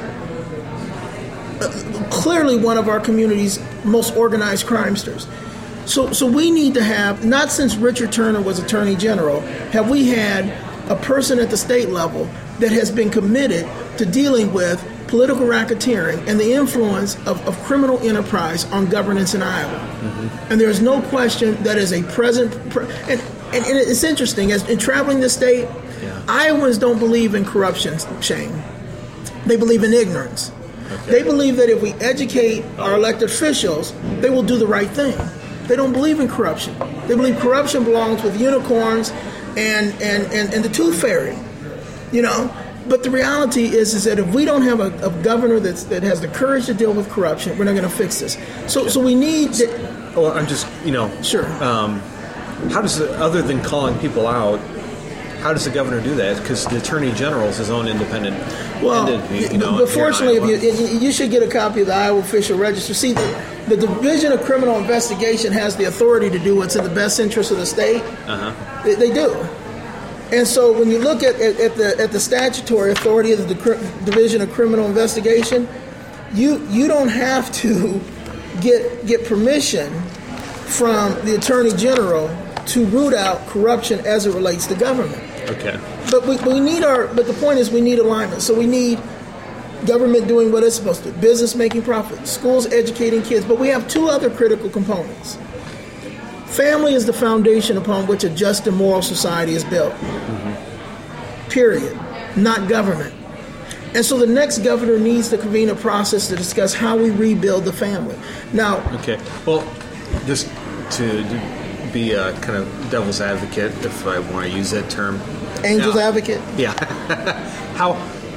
Uh, clearly one of our community's most organized crimesters. So, so we need to have, not since Richard Turner was Attorney General, have we had a person at the state level that has been committed to dealing with political racketeering and the influence of, of criminal enterprise on governance in Iowa. Mm-hmm. And there's no question that is a present, pre- and, and, and it's interesting, as in traveling the state, yeah. Iowans don't believe in corruption, Shane. They believe in ignorance. Okay. They believe that if we educate our elected officials, they will do the right thing. They don't believe in corruption. They believe corruption belongs with unicorns and, and, and, and the tooth fairy, you know. But the reality is, is that if we don't have a, a governor that's, that has the courage to deal with corruption, we're not going to fix this. So, so we need. To, well, I'm just, you know, sure. Um, how does the, other than calling people out, how does the governor do that? Because the attorney general is his own independent. Well, entity, you know, but fortunately, if you, you should get a copy of the Iowa Official Register. See, the, the Division of Criminal Investigation has the authority to do what's in the best interest of the state. Uh-huh. They, they do. And so when you look at, at, at the at the statutory authority of the Division of Criminal Investigation, you you don't have to get get permission from the Attorney General to root out corruption as it relates to government. Okay. But we, we need our but the point is we need alignment. So we need government doing what it's supposed to do, business making profit, schools educating kids, but we have two other critical components. Family is the foundation upon which a just and moral society is built. Mm-hmm. Period. Not government. And so the next governor needs to convene a process to discuss how we rebuild the family. Now, okay. Well, just to be a kind of devil's advocate, if I want to use that term. Angel's now, advocate? Yeah. how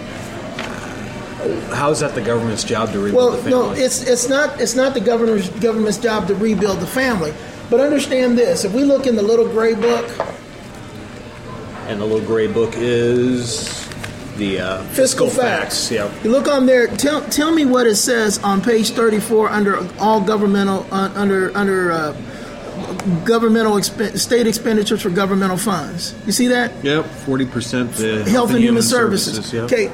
how is that the government's job to rebuild well, the family? Well, no, it's it's not it's not the governor's government's job to rebuild the family. But understand this, if we look in the little gray book. And the little gray book is the uh, fiscal, fiscal facts. facts. Yeah. You look on there, tell tell me what it says on page thirty-four under all governmental, uh, under under uh, governmental exp- state expenditures for governmental funds. You see that? Yep, forty percent the Health, Health and, and Human, Human Services. Services yep. Okay.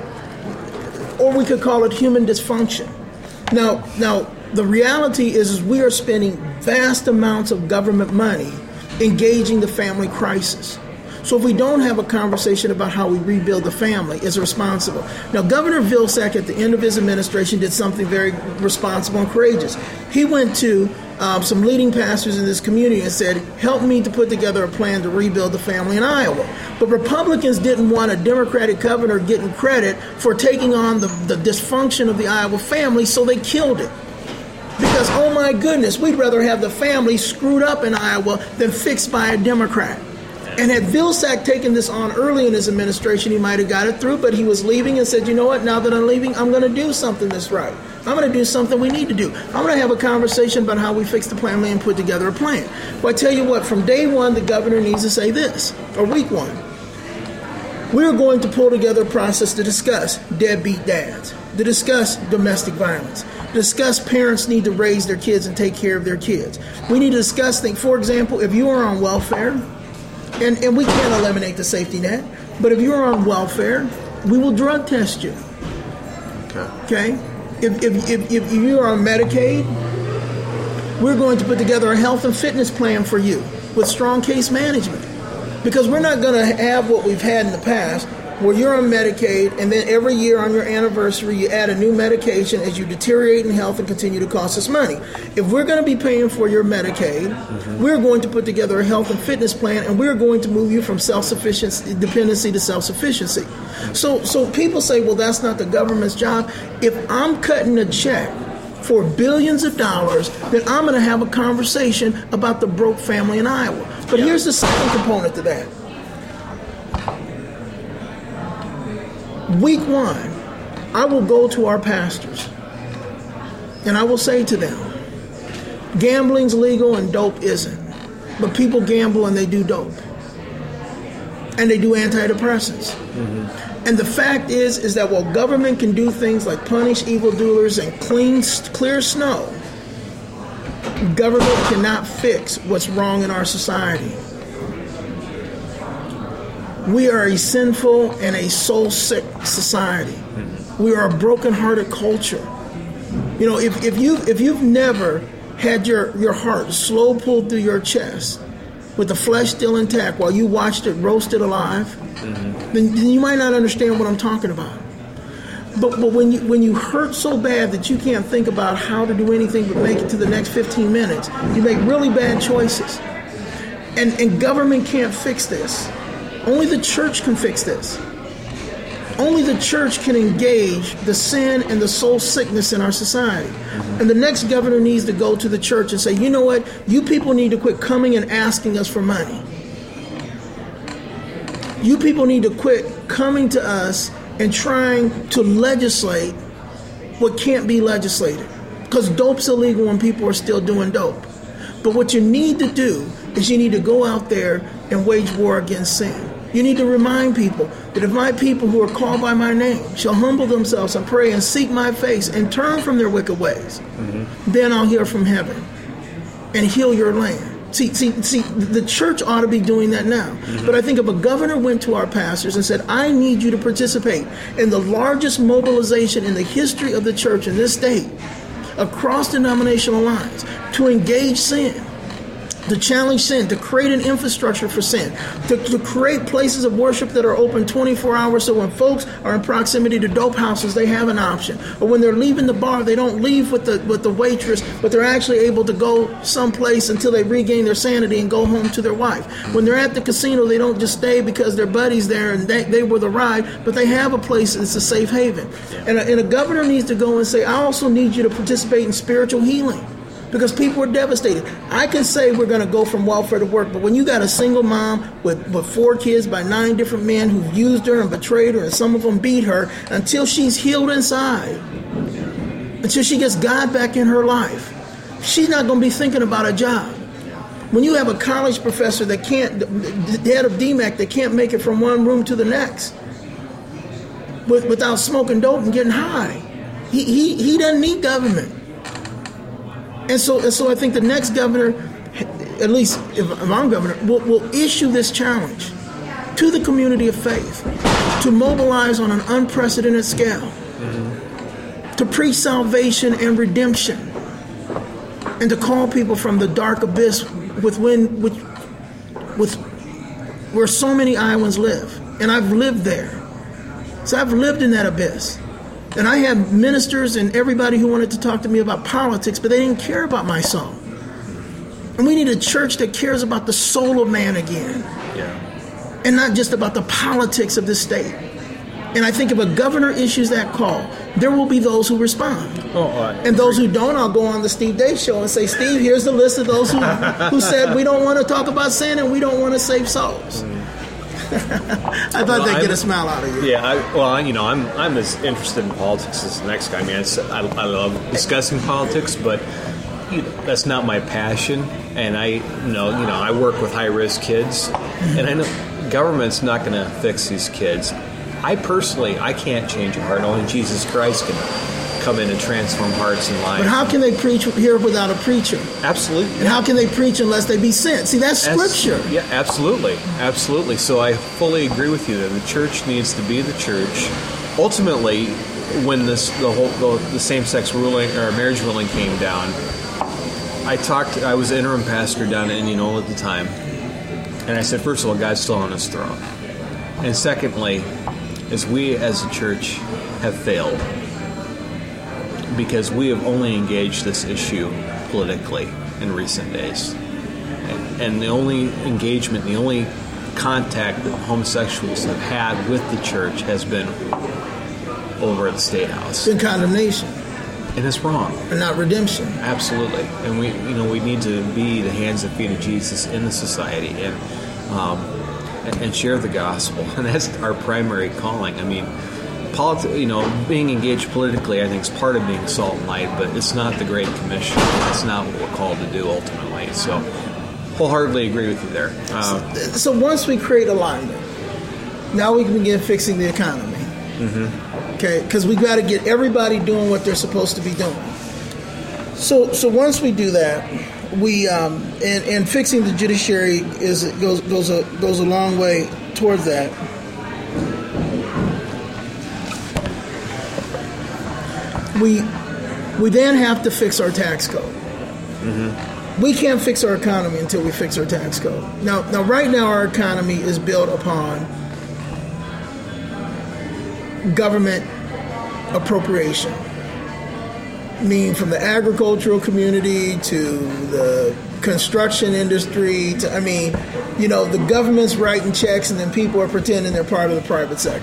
Or we could call it human dysfunction. Now, now the reality is, is we are spending vast amounts of government money engaging the family crisis. So if we don't have a conversation about how we rebuild the family, it's responsible. Now, Governor Vilsack at the end of his administration did something very responsible and courageous. He went to um, some leading pastors in this community and said, help me to put together a plan to rebuild the family in Iowa. But Republicans didn't want a Democratic governor getting credit for taking on the, the dysfunction of the Iowa family, so they killed it. Because, oh my goodness, we'd rather have the family screwed up in Iowa than fixed by a Democrat. And had Vilsack taken this on early in his administration, he might have got it through, but he was leaving and said, you know what, now that I'm leaving, I'm going to do something that's right. I'm going to do something we need to do. I'm going to have a conversation about how we fix the family and put together a plan. Well, I tell you what, from day one, the governor needs to say this, or week one. We're going to pull together a process to discuss deadbeat dads, to discuss domestic violence, to discuss parents need to raise their kids and take care of their kids. We need to discuss things. For example, if you are on welfare, and, and we can't eliminate the safety net, but if you're on welfare, we will drug test you. Okay. Okay? If, if, if, if you're on Medicaid, we're going to put together a health and fitness plan for you with strong case management. Because we're not going to have what we've had in the past, where you're on Medicaid, and then every year on your anniversary, you add a new medication as you deteriorate in health and continue to cost us money. If we're going to be paying for your Medicaid, mm-hmm. we're going to put together a health and fitness plan, and we're going to move you from self-sufficiency, dependency to self-sufficiency. So, so people say, well, that's not the government's job. If I'm cutting a check for billions of dollars, then I'm going to have a conversation about the broke family in Iowa. But yeah. Here's the second component to that. Week one, I will go to our pastors and I will say to them, gambling's legal and dope isn't. But people gamble and they do dope. And they do antidepressants. Mm-hmm. And the fact is, is that while government can do things like punish evildoers and clean, clear snow, government cannot fix what's wrong in our society. We are a sinful and a soul-sick society. We are a broken-hearted culture. You know, if, if you if you've never had your, your heart slow pulled through your chest with the flesh still intact while you watched it roasted alive, mm-hmm. then, then you might not understand what I'm talking about. But but when you when you hurt so bad that you can't think about how to do anything but make it to the next fifteen minutes, you make really bad choices. And and government can't fix this. Only the church can fix this. Only only the church can engage the sin and the soul sickness in our society. Mm-hmm. And the next governor needs to go to the church and say, you know what? You people need to quit coming and asking us for money. You people need to quit coming to us and trying to legislate what can't be legislated. Because dope's illegal when people are still doing dope. But what you need to do is you need to go out there and wage war against sin. You need to remind people that if my people who are called by my name shall humble themselves and pray and seek my face and turn from their wicked ways, mm-hmm. then I'll hear from heaven and heal your land. See, see, see, the church ought to be doing that now. Mm-hmm. But I think if a governor went to our pastors and said, I need you to participate in the largest mobilization in the history of the church in this state, across denominational lines, to engage sin, to challenge sin, to create an infrastructure for sin, to, to create places of worship that are open twenty-four hours so when folks are in proximity to dope houses, they have an option. Or when they're leaving the bar, they don't leave with the with the waitress, but they're actually able to go someplace until they regain their sanity and go home to their wife. When they're at the casino, they don't just stay because their buddy's there and they, they were the ride, but they have a place that's a safe haven. And a, and a governor needs to go and say, I also need you to participate in spiritual healing. Because people are devastated. I can say we're going to go from welfare to work, but when you got a single mom with, with four kids by nine different men who've used her and betrayed her, and some of them beat her, until she's healed inside, until she gets God back in her life, she's not going to be thinking about a job. When you have a college professor that can't, the head of D M A C, that can't make it from one room to the next with, without smoking dope and getting high, he, he, he doesn't need government. And so, and so I think the next governor, at least if I'm governor, will, will issue this challenge to the community of faith to mobilize on an unprecedented scale, mm-hmm. to preach salvation and redemption, and to call people from the dark abyss with when, with, with where so many Iowans live. And I've lived there. So I've lived in that abyss. And I had ministers and everybody who wanted to talk to me about politics, but they didn't care about my soul. And we need a church that cares about the soul of man again. Yeah. And not just about the politics of the state. And I think if a governor issues that call, there will be those who respond. Oh, uh, and those who don't, I'll go on the Steve Day show and say, Steve, here's the list of those who, who said we don't want to talk about sin and we don't want to save souls. Mm. I thought well, they'd I'm, get a smile out of you. Yeah, I, well, you know, I'm I'm as interested in politics as the next guy. I mean, it's, I, I love discussing politics, but you know, that's not my passion. And I you know, you know, I work with high-risk kids, and I know government's not going to fix these kids. I personally, I can't change a heart. Only Jesus Christ can come in and transform hearts and lives. But how can they preach here without a preacher? Absolutely. And how can they preach unless they be sent? See, that's scripture. As, yeah, absolutely. Absolutely. So I fully agree with you that the church needs to be the church. Ultimately, when this the whole the, the same-sex ruling or marriage ruling came down, I talked I was interim pastor down in Indianola at the time, and I said, first of all, God's still on his throne. And secondly, is we as a church have failed, because we have only engaged this issue politically in recent days. And, and the only engagement, the only contact that homosexuals have had with the church has been over at the State House. It's been condemnation. And it's wrong. And not redemption. Absolutely. And we you know, we need to be the hands and feet of Jesus in the society and, um, and, and share the gospel. And that's our primary calling. I mean, Politi- you know, being engaged politically, I think, is part of being salt and light, but it's not the Great Commission. That's not what we're called to do ultimately. So, wholeheartedly agree with you there. Uh, so, so once we create alignment, now we can begin fixing the economy. Mm-hmm. Okay, because we got to get everybody doing what they're supposed to be doing. So, so once we do that, we um, and, and fixing the judiciary is goes goes a goes a long way towards that. We we then have to fix our tax code. Mm-hmm. We can't fix our economy until we fix our tax code. Now, now, right now, our economy is built upon government appropriation, meaning from the agricultural community to the construction industry. To, I mean, you know, the government's writing checks, and then people are pretending they're part of the private sector.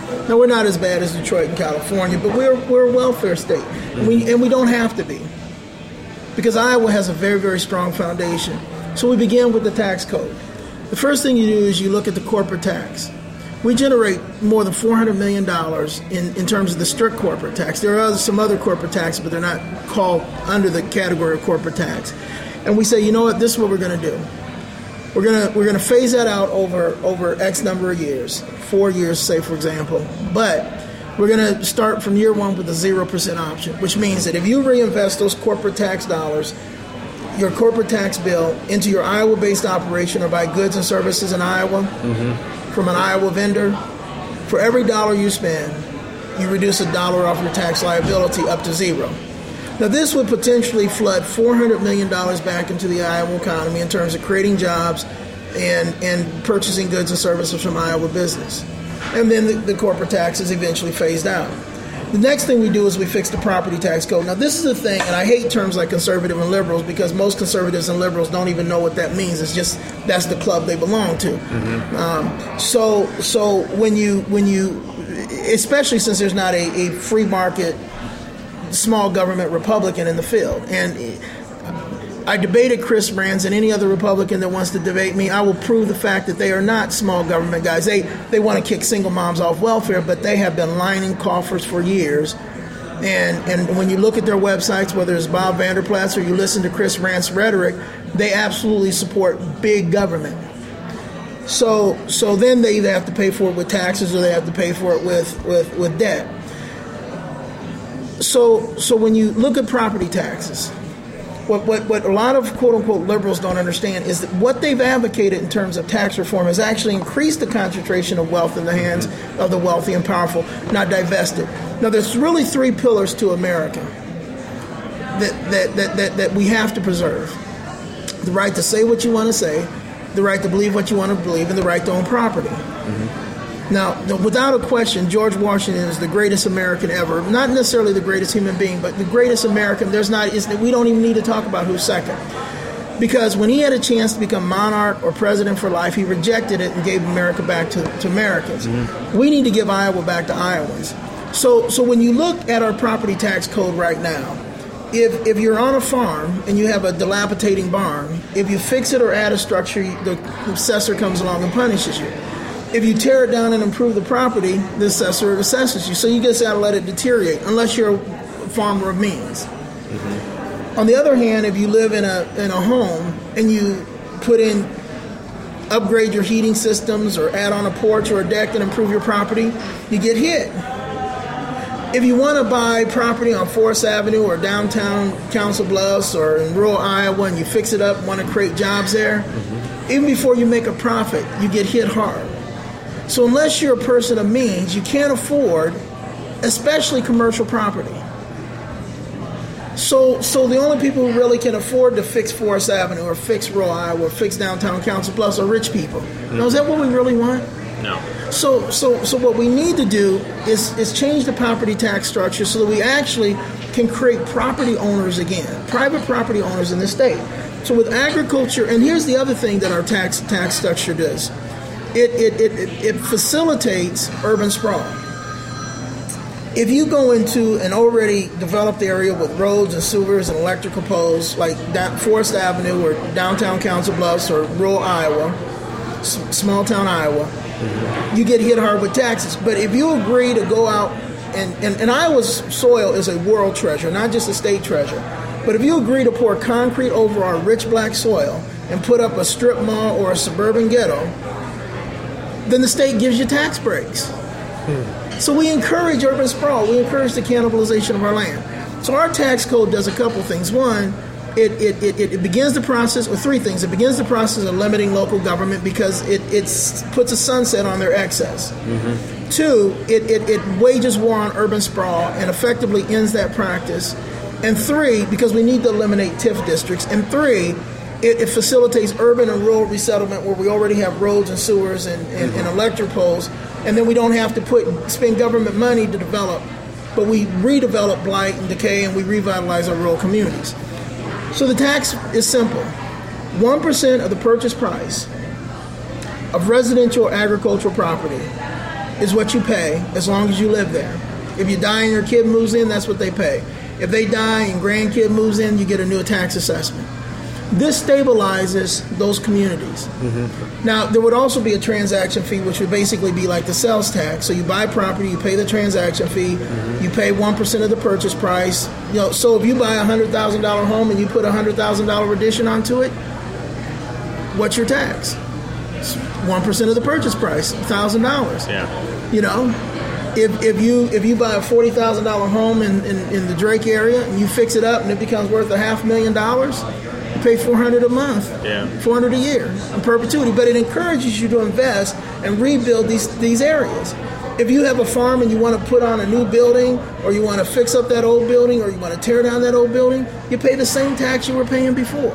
Now, we're not as bad as Detroit and California, but we're we're a welfare state, and we and we don't have to be, because Iowa has a very, very strong foundation. So we begin with the tax code. The first thing you do is you look at the corporate tax. We generate more than four hundred million dollars in, in terms of the strict corporate tax. There are other, some other corporate taxes, but they're not called under the category of corporate tax. And we say, you know what, this is what we're going to do. We're going to we're going to phase that out over, over X number of years, four years, say, for example. But we're going to start from year one with a zero percent option, which means that if you reinvest those corporate tax dollars, your corporate tax bill, into your Iowa-based operation or buy goods and services in Iowa, mm-hmm. from an Iowa vendor, for every dollar you spend, you reduce a dollar off your tax liability up to zero. Now, this would potentially flood four hundred million dollars back into the Iowa economy in terms of creating jobs and, and purchasing goods and services from Iowa business. And then the, the corporate tax is eventually phased out. The next thing we do is we fix the property tax code. Now, this is the thing, and I hate terms like conservative and liberals because most conservatives and liberals don't even know what that means. It's just that's the club they belong to. Mm-hmm. Um, so, so when you when you, especially since there's not a, a free market, small government Republican in the field, and I debated Chris Brands and any other Republican that wants to debate me. I will prove the fact that they are not small government guys. They they want to kick single moms off welfare, but they have been lining coffers for years. And and when you look at their websites, whether it's Bob Vander Plaats or you listen to Chris Brands' rhetoric, they absolutely support big government. So so then they either have to pay for it with taxes or they have to pay for it with, with, with debt. So so when you look at property taxes, What, what what a lot of quote-unquote liberals don't understand is that what they've advocated in terms of tax reform has actually increased the concentration of wealth in the hands of the wealthy and powerful, not divested. Now, there's really three pillars to America that that, that, that, that we have to preserve. The right to say what you want to say, the right to believe what you want to believe, and the right to own property. Mm-hmm. Now, without a question, George Washington is the greatest American ever. Not necessarily the greatest human being, but the greatest American. There's not. Is we don't even need to talk about who's second, because when he had a chance to become monarch or president for life, he rejected it and gave America back to, to Americans. Mm-hmm. We need to give Iowa back to Iowans. So, so when you look at our property tax code right now, if if you're on a farm and you have a dilapidating barn, if you fix it or add a structure, the assessor comes along and punishes you. If you tear it down and improve the property, the assessor assesses you. So you just got to let it deteriorate, unless you're a farmer of means. Mm-hmm. On the other hand, if you live in a in a home and you put in, upgrade your heating systems or add on a porch or a deck and improve your property, you get hit. If you want to buy property on Forest Avenue or downtown Council Bluffs or in rural Iowa and you fix it up and want to create jobs there, mm-hmm. even before you make a profit, you get hit hard. So unless you're a person of means, you can't afford, especially commercial property. So so the only people who really can afford to fix Forest Avenue or fix rural Iowa or fix downtown Council Bluffs are rich people. Mm-hmm. Now, is that what we really want? No. So so so what we need to do is, is change the property tax structure so that we actually can create property owners again, private property owners in the state. So with agriculture, and here's the other thing that our tax tax structure does. It, it, it, it facilitates urban sprawl. If you go into an already developed area with roads and sewers and electrical poles like Forest Avenue or downtown Council Bluffs or rural Iowa, small town Iowa, mm-hmm. you get hit hard with taxes. But if you agree to go out, and, and, and Iowa's soil is a world treasure, not just a state treasure. But if you agree to pour concrete over our rich black soil and put up a strip mall or a suburban ghetto, then the state gives you tax breaks. Hmm. So we encourage urban sprawl. We encourage the cannibalization of our land. So our tax code does a couple things. One, it it, it, it begins the process with three things. It begins the process of limiting local government because it it's, puts a sunset on their excess. Mm-hmm. Two, it, it, it wages war on urban sprawl and effectively ends that practice. And three, because we need to eliminate T I F districts. And three, It, it facilitates urban and rural resettlement where we already have roads and sewers and, and, and electric poles, and then we don't have to put spend government money to develop, but we redevelop blight and decay and we revitalize our rural communities. So the tax is simple. one percent of the purchase price of residential agricultural property is what you pay as long as you live there. If you die and your kid moves in, that's what they pay. If they die and grandkid moves in, you get a new tax assessment. This stabilizes those communities. Mm-hmm. Now, there would also be a transaction fee, which would basically be like the sales tax. So you buy property, you pay the transaction fee, mm-hmm. you pay one percent of the purchase price. You know, so if you buy a one hundred thousand dollars home and you put a one hundred thousand dollars addition onto it, what's your tax? It's one percent of the purchase price, one thousand dollars. Yeah. You know, if if you if you buy a forty thousand dollars home in, in, in the Drake area and you fix it up and it becomes worth a half million dollars, you pay four hundred dollars a month, yeah. four hundred dollars a year in perpetuity. But it encourages you to invest and rebuild these these areas. If you have a farm and you want to put on a new building, or you want to fix up that old building, or you want to tear down that old building, you pay the same tax you were paying before.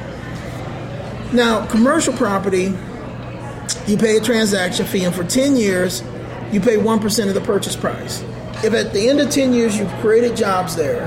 Now, commercial property, you pay a transaction fee, and for ten years, you pay one percent of the purchase price. If at the end of ten years you've created jobs there,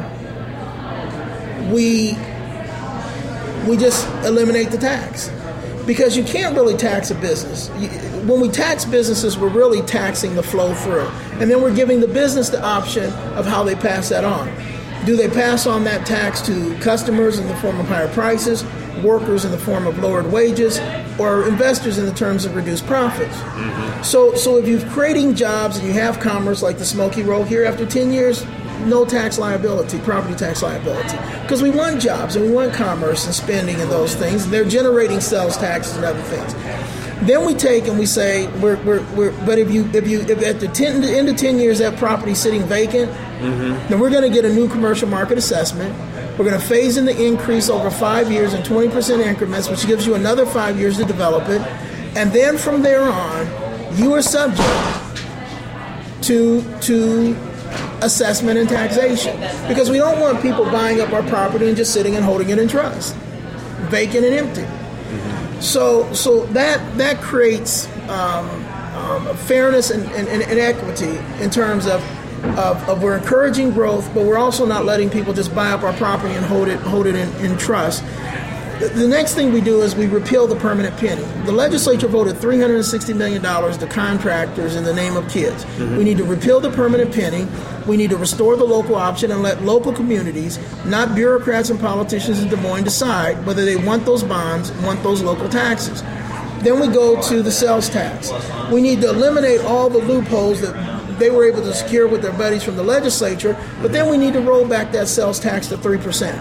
we we just eliminate the tax. Because you can't really tax a business. When we tax businesses, we're really taxing the flow through. And then we're giving the business the option of how they pass that on. Do they pass on that tax to customers in the form of higher prices, workers in the form of lowered wages, or investors in the terms of reduced profits? Mm-hmm. So so if you're creating jobs and you have commerce like the Smoky Roll here, after ten years, no tax liability, property tax liability. Because we want jobs and we want commerce and spending and those things. And they're generating sales taxes and other things. Then we take and we say, we're, we're, we're but if you if you if at the ten, end of ten years that property's sitting vacant, mm-hmm. then we're going to get a new commercial market assessment. We're going to phase in the increase over five years in twenty percent increments, which gives you another five years to develop it. And then from there on, you are subject to to assessment and taxation, because we don't want people buying up our property and just sitting and holding it in trust, vacant and empty. Mm-hmm. So, so that that creates um, um, fairness and, and, and equity in terms of, of of we're encouraging growth, but we're also not letting people just buy up our property and hold it hold it in, in trust. The next thing we do is we repeal the permanent penny. The legislature voted three hundred sixty million dollars to contractors in the name of kids. Mm-hmm. We need to repeal the permanent penny. We need to restore the local option and let local communities, not bureaucrats and politicians in Des Moines, decide whether they want those bonds, want those local taxes. Then we go to the sales tax. We need to eliminate all the loopholes that they were able to secure with their buddies from the legislature, but then we need to roll back that sales tax to three percent.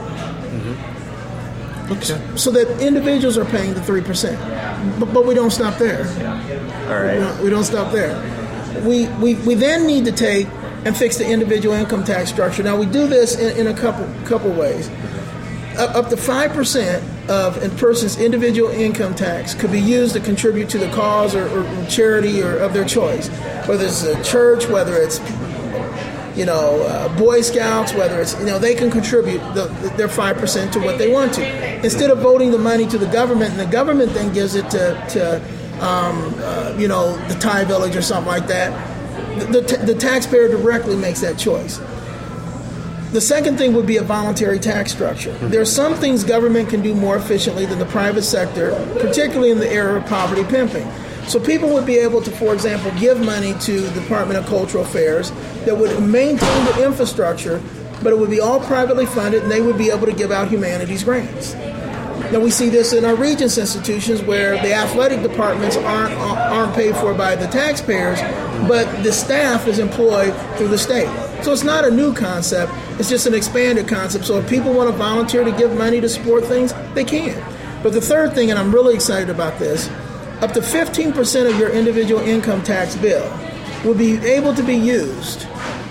Okay. So that individuals are paying the three percent, but, but we don't stop there. All right. We don't, we don't stop there. We, we we then need to take and fix the individual income tax structure. Now we do this in, in a couple couple ways. Up, up to five percent of a person's individual income tax could be used to contribute to the cause or, or charity or of their choice, whether it's a church, whether it's you know, uh, Boy Scouts, whether it's, you know, they can contribute the, the, their five percent to what they want to. Instead of voting the money to the government, and the government then gives it to, to um, uh, you know, the Thai village or something like that, the, the, the taxpayer directly makes that choice. The second thing would be a voluntary tax structure. There are some things government can do more efficiently than the private sector, particularly in the era of poverty pimping. So people would be able to, for example, give money to the Department of Cultural Affairs that would maintain the infrastructure, but it would be all privately funded, and they would be able to give out humanities grants. Now we see this in our Regents institutions where the athletic departments aren't aren't paid for by the taxpayers, but the staff is employed through the state. So it's not a new concept, it's just an expanded concept. So if people want to volunteer to give money to support things, they can. But the third thing, and I'm really excited about this, up to fifteen percent of your individual income tax bill will be able to be used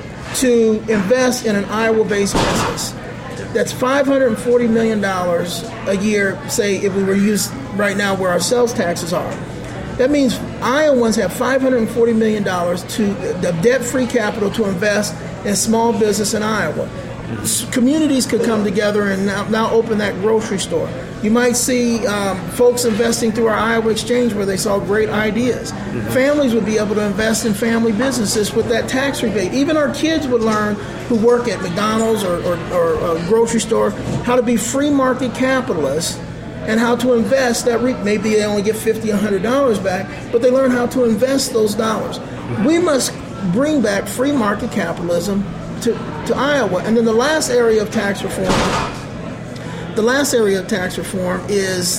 to invest in an Iowa-based business. That's five hundred forty million dollars a year, say, if we were used right now where our sales taxes are. That means Iowans have five hundred forty million dollars to the debt-free capital to invest in small business in Iowa. Communities could come together and now, now open that grocery store. You might see um, folks investing through our Iowa Exchange where they saw great ideas. Mm-hmm. Families would be able to invest in family businesses with that tax rebate. Even our kids would learn who work at McDonald's or, or, or a grocery store how to be free market capitalists and how to invest that. Re- maybe they only get fifty dollars, one hundred dollars back, but they learn how to invest those dollars. We must bring back free market capitalism to, to Iowa. And then the last area of tax reform, the last area of tax reform is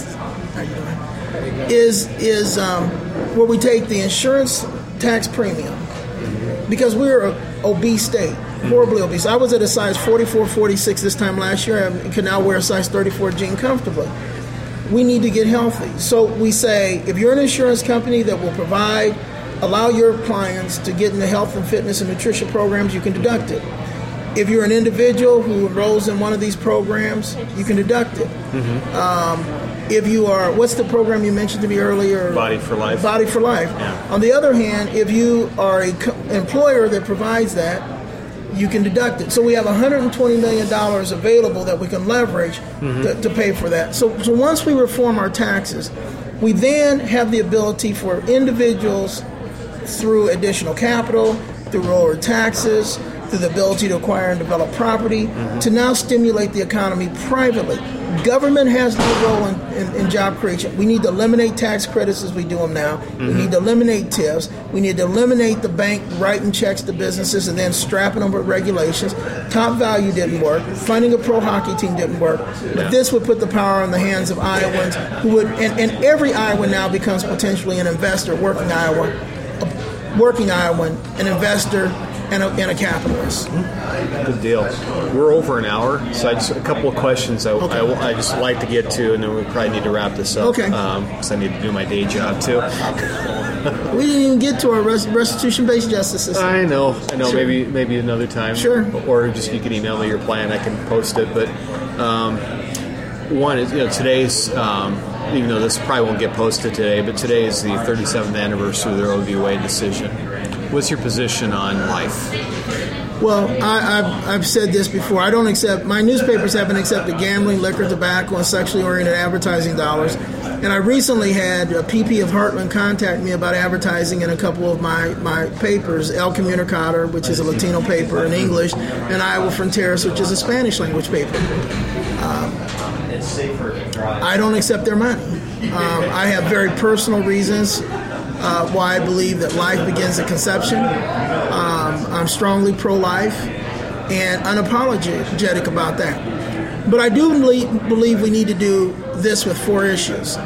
is is um, where we take the insurance tax premium, because we're an obese state, horribly obese. I was at a size forty-four, forty-six this time last year. I can now wear a size thirty-four jean comfortably. We need to get healthy. So we say, if you're an insurance company that will provide, allow your clients to get in the health and fitness and nutrition programs, you can deduct it. If you're an individual who enrolls in one of these programs, you can deduct it. Mm-hmm. Um, if you are, what's the program you mentioned to me earlier? Body for Life. Body for Life. Yeah. On the other hand, if you are an co- employer that provides that, you can deduct it. So we have one hundred twenty million dollars available that we can leverage mm-hmm. to, to pay for that. So, so once we reform our taxes, we then have the ability for individuals, through additional capital, through lower taxes, through the ability to acquire and develop property, mm-hmm. to now stimulate the economy privately. Government has no role in, in, in job creation. We need to eliminate tax credits as we do them now. Mm-hmm. We need to eliminate tips. We need to eliminate the bank writing checks to businesses and then strapping them with regulations. Top value didn't work. Funding a pro hockey team didn't work. But yeah. this would put the power in the hands of Iowans who would, and, and every Iowan now becomes potentially an investor, working Iowa, a working Iowan, an investor, and a, and a capitalist. Good deal. We're over an hour, so I just a couple of questions I, okay. I, I just like to get to, and then we probably need to wrap this up. Okay. Because um, I need to do my day job too. We didn't even get to our res- restitution-based justice system. I know. I know. Sure. Maybe maybe another time. Sure. Or just you can email me your plan. I can post it. But um, one is, you know, today's. Um, even though this probably won't get posted today, but today is the thirty-seventh anniversary of the Roe v. Wade decision. What's your position on life? Well, I, I've, I've said this before. I don't accept, my newspapers haven't accepted gambling, liquor, tobacco, and sexually oriented advertising dollars. And I recently had a P P of Heartland contact me about advertising in a couple of my, my papers, El Comunicator, which is a Latino paper in English, and Iowa Fronteras, which is a Spanish language paper. Um, I don't accept their money. Um, I have very personal reasons uh, why I believe that life begins at conception. Um, I'm strongly pro-life and unapologetic about that. But I do believe we need to do this with four issues: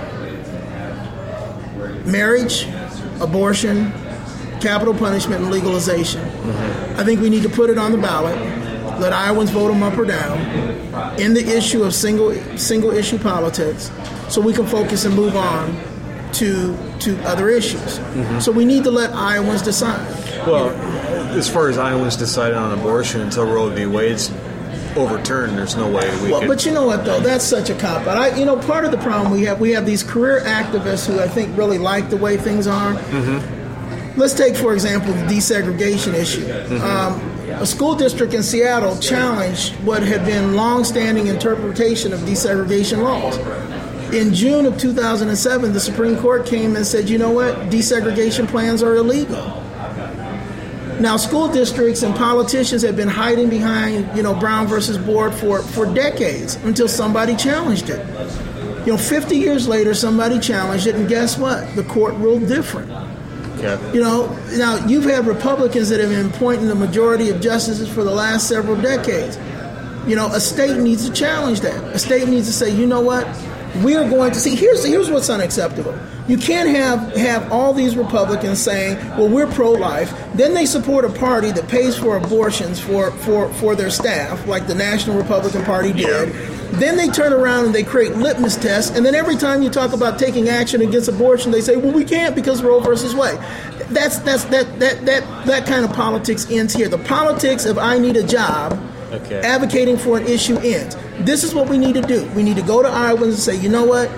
marriage, abortion, capital punishment, and legalization. Mm-hmm. I think we need to put it on the ballot. Let Iowans vote them up or down in the issue of single single issue politics, so we can focus and move on to to other issues. Mm-hmm. So we need to let Iowans decide. Well, as far as Iowans decide on abortion until Roe v. Wade's overturned, there's no way we well, could. But you know what, though? That's such a cop-out. I, you know, part of the problem we have, we have these career activists who I think really like the way things are. Mm-hmm. Let's take, for example, the desegregation issue. Mm-hmm. Um, a school district in Seattle challenged what had been long-standing interpretation of desegregation laws. In June of two thousand seven, the Supreme Court came and said, you know what, desegregation plans are illegal. Now, school districts and politicians have been hiding behind, you know, Brown versus Board for, for decades until somebody challenged it. You know, fifty years later, somebody challenged it, and guess what? The court ruled different. Yeah. You know, now you've had Republicans that have been appointing the majority of justices for the last several decades. You know, a state needs to challenge that. A state needs to say, you know what? We are going to see. Here's here's what's unacceptable. You can't have have all these Republicans saying, "Well, we're pro-life." Then they support a party that pays for abortions for for, for their staff, like the National Republican Party did. Yeah. Then they turn around and they create litmus tests, and then every time you talk about taking action against abortion, they say, "Well, we can't because Roe versus Wade." That's that's that that that that kind of politics ends here. The politics of I need a job. Okay. Advocating for an issue ends. This is what we need to do. We need to go to Iowans and say, you know what?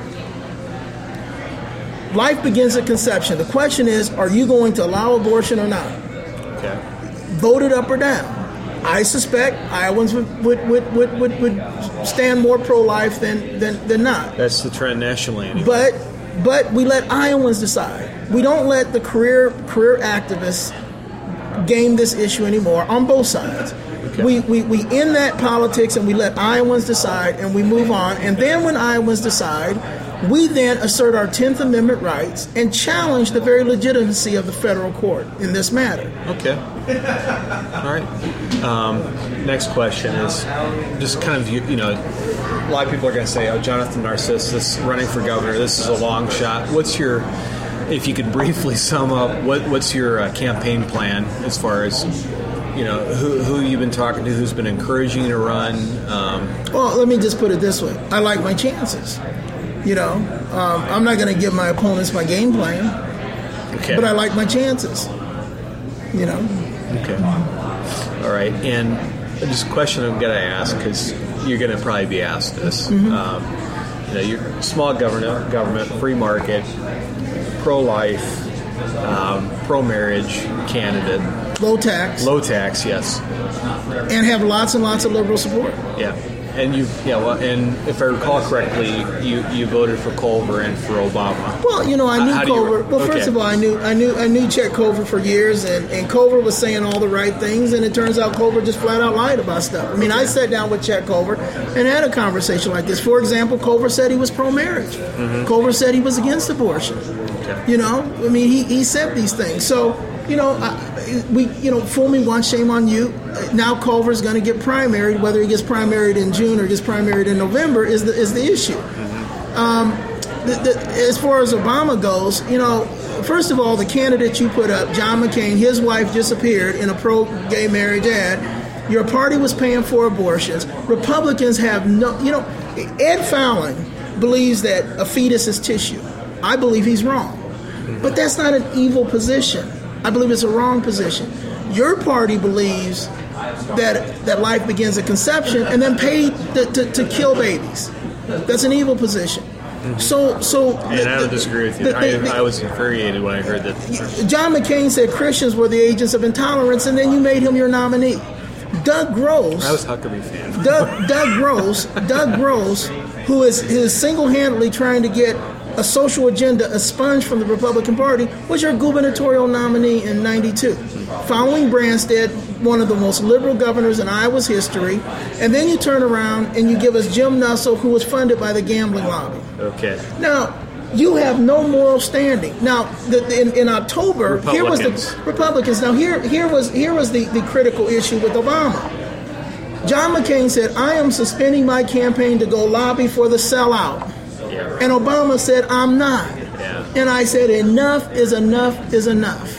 Life begins at conception. The question is, are you going to allow abortion or not? Okay. Vote it up or down. I suspect Iowans would would, would, would, would, would stand more pro-life than, than, than not. That's the trend nationally anyway. But but we let Iowans decide. We don't let the career career activists game this issue anymore on both sides. Okay. We, we we end that politics and we let Iowans decide and we move on. And then when Iowans decide, We then assert our tenth Amendment rights and challenge the very legitimacy of the federal court in this matter. Okay. All right. Um, next question is just kind of, you, you know, a lot of people are going to say, oh, Jonathan Narcissus running for governor, this is a long shot. What's your, if you could briefly sum up, what what's your uh, campaign plan as far as, you know, who, who you've been talking to, who's been encouraging you to run? Um, well, let me just put it this way. I like my chances. You know, um, I'm not going to give my opponents my game plan, okay. but I like my chances. You know. Okay. All right. And just a question I'm going to ask, because you're going to probably be asked this. Mm-hmm. Um, you know, you're small government, government, free market, pro-life, um, pro-marriage candidate. Low tax. Low tax, yes. And have lots and lots of liberal support. Yeah. And you, yeah, well, and if I recall correctly, you, you voted for Culver and for Obama. Well, you know, I knew How Culver. You, well, okay. first of all, I knew, I knew, I knew Chet Culver for years, and, and Culver was saying all the right things, and it turns out Culver just flat out lied about stuff. I mean, okay. I sat down with Chet Culver and had a conversation like this. For example, Culver said he was pro-marriage. Mm-hmm. Culver said he was against abortion. Okay. You know, I mean, he, he said these things. So, you know, I, we, you know, fool me once, shame on you. Now Culver's going to get primaried. Whether he gets primaried in June or gets primaried in November is the is the issue. Mm-hmm. Um, the, the, as far as Obama goes, you know, first of all, the candidate you put up, John McCain, his wife just appeared in a pro-gay marriage ad. Your party was paying for abortions. Republicans have no, you know, Ed Fallon believes that a fetus is tissue. I believe he's wrong. But that's not an evil position. I believe it's a wrong position. Your party believes that that life begins at conception and then paid to, to, to kill babies. That's an evil position. Mm-hmm. So, so and the, I don't disagree with you. The, the, the, I, I was infuriated when I heard that. John McCain said Christians were the agents of intolerance, and then you made him your nominee. Doug Gross. I was Huckabee fan. Doug, Doug Gross. Doug Gross, who is who is single-handedly trying to get a social agenda expunged from the Republican Party, was your gubernatorial nominee in ninety-two. Following Branstad, one of the most liberal governors in Iowa's history, and then you turn around and you give us Jim Nussle, who was funded by the gambling lobby. Okay. Now, you have no moral standing. Now, the, in, in October, here was the Republicans. Now, here here was here was the, the critical issue with Obama. John McCain said, "I am suspending my campaign to go lobby for the sellout." Yeah. And Obama said, "I'm not." Yeah. And I said, enough is enough is enough.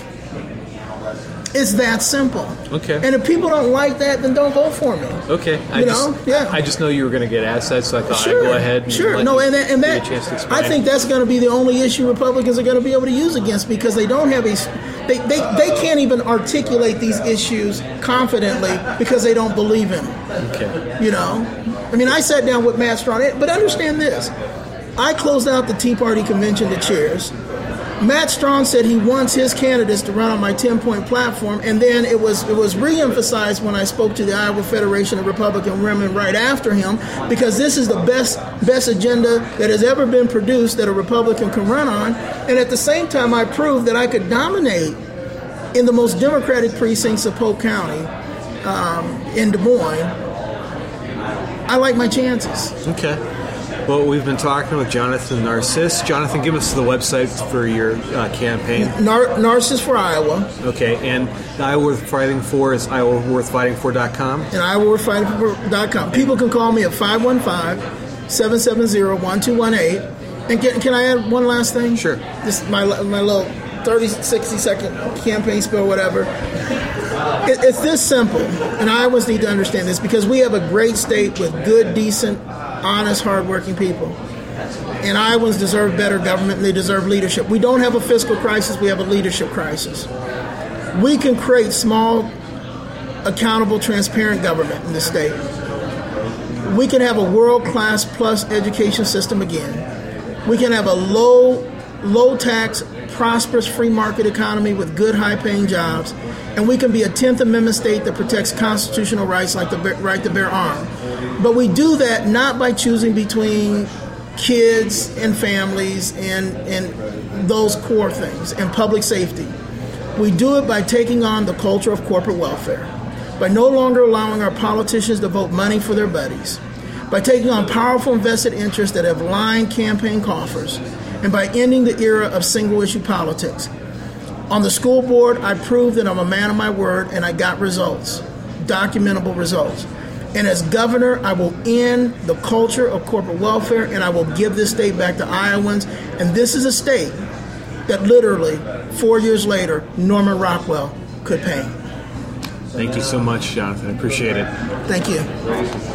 It's that simple. Okay. And if people don't like that, then don't vote for me. Okay. I you just, know? Yeah. I just know you were going to get asked that, so I thought sure. I'd go ahead and sure. let no, you and that, and that get a chance to explain. I think that's going to be the only issue Republicans are going to be able to use against, because they don't have a they, they, they can't even articulate these issues confidently because they don't believe in them. Okay. You know? I mean, I sat down with Matt Strong, but understand this. I closed out the Tea Party convention to chairs. Matt Strong said he wants his candidates to run on my ten-point platform, and then it was it was reemphasized when I spoke to the Iowa Federation of Republican Women right after him, because this is the best best agenda that has ever been produced that a Republican can run on. And at the same time, I proved that I could dominate in the most Democratic precincts of Polk County, um, in Des Moines. I like my chances. Okay. Well, we've been talking with Jonathan Narcissus. Jonathan, give us the website for your uh, campaign. Nar- Narcissus for Iowa. Okay, and the Iowa Worth Fighting For is iowa worth fighting for dot com? And iowa worth fighting for dot com. People can call me at five one five, seven seven zero, one two one eight. And can, can I add one last thing? Sure. This my my little thirty, sixty second campaign spill, whatever. It, it's this simple, and Iowans need to understand this, because we have a great state with good, decent, honest, hardworking people. And Iowans deserve better government, and they deserve leadership. We don't have a fiscal crisis, we have a leadership crisis. We can create small, accountable, transparent government in this state. We can have a world-class plus education system again. We can have a low, low-tax, prosperous free market economy with good, high-paying jobs. And we can be a tenth Amendment state that protects constitutional rights like the right to bear arms. But we do that not by choosing between kids and families and, and those core things and public safety. We do it by taking on the culture of corporate welfare, by no longer allowing our politicians to vote money for their buddies, by taking on powerful invested interests that have lined campaign coffers, and by ending the era of single-issue politics. On the school board, I proved that I'm a man of my word, and I got results, documentable results. And as governor, I will end the culture of corporate welfare, and I will give this state back to Iowans. And this is a state that literally, four years later, Norman Rockwell could paint. Thank you so much, Jonathan. I appreciate it. Thank you.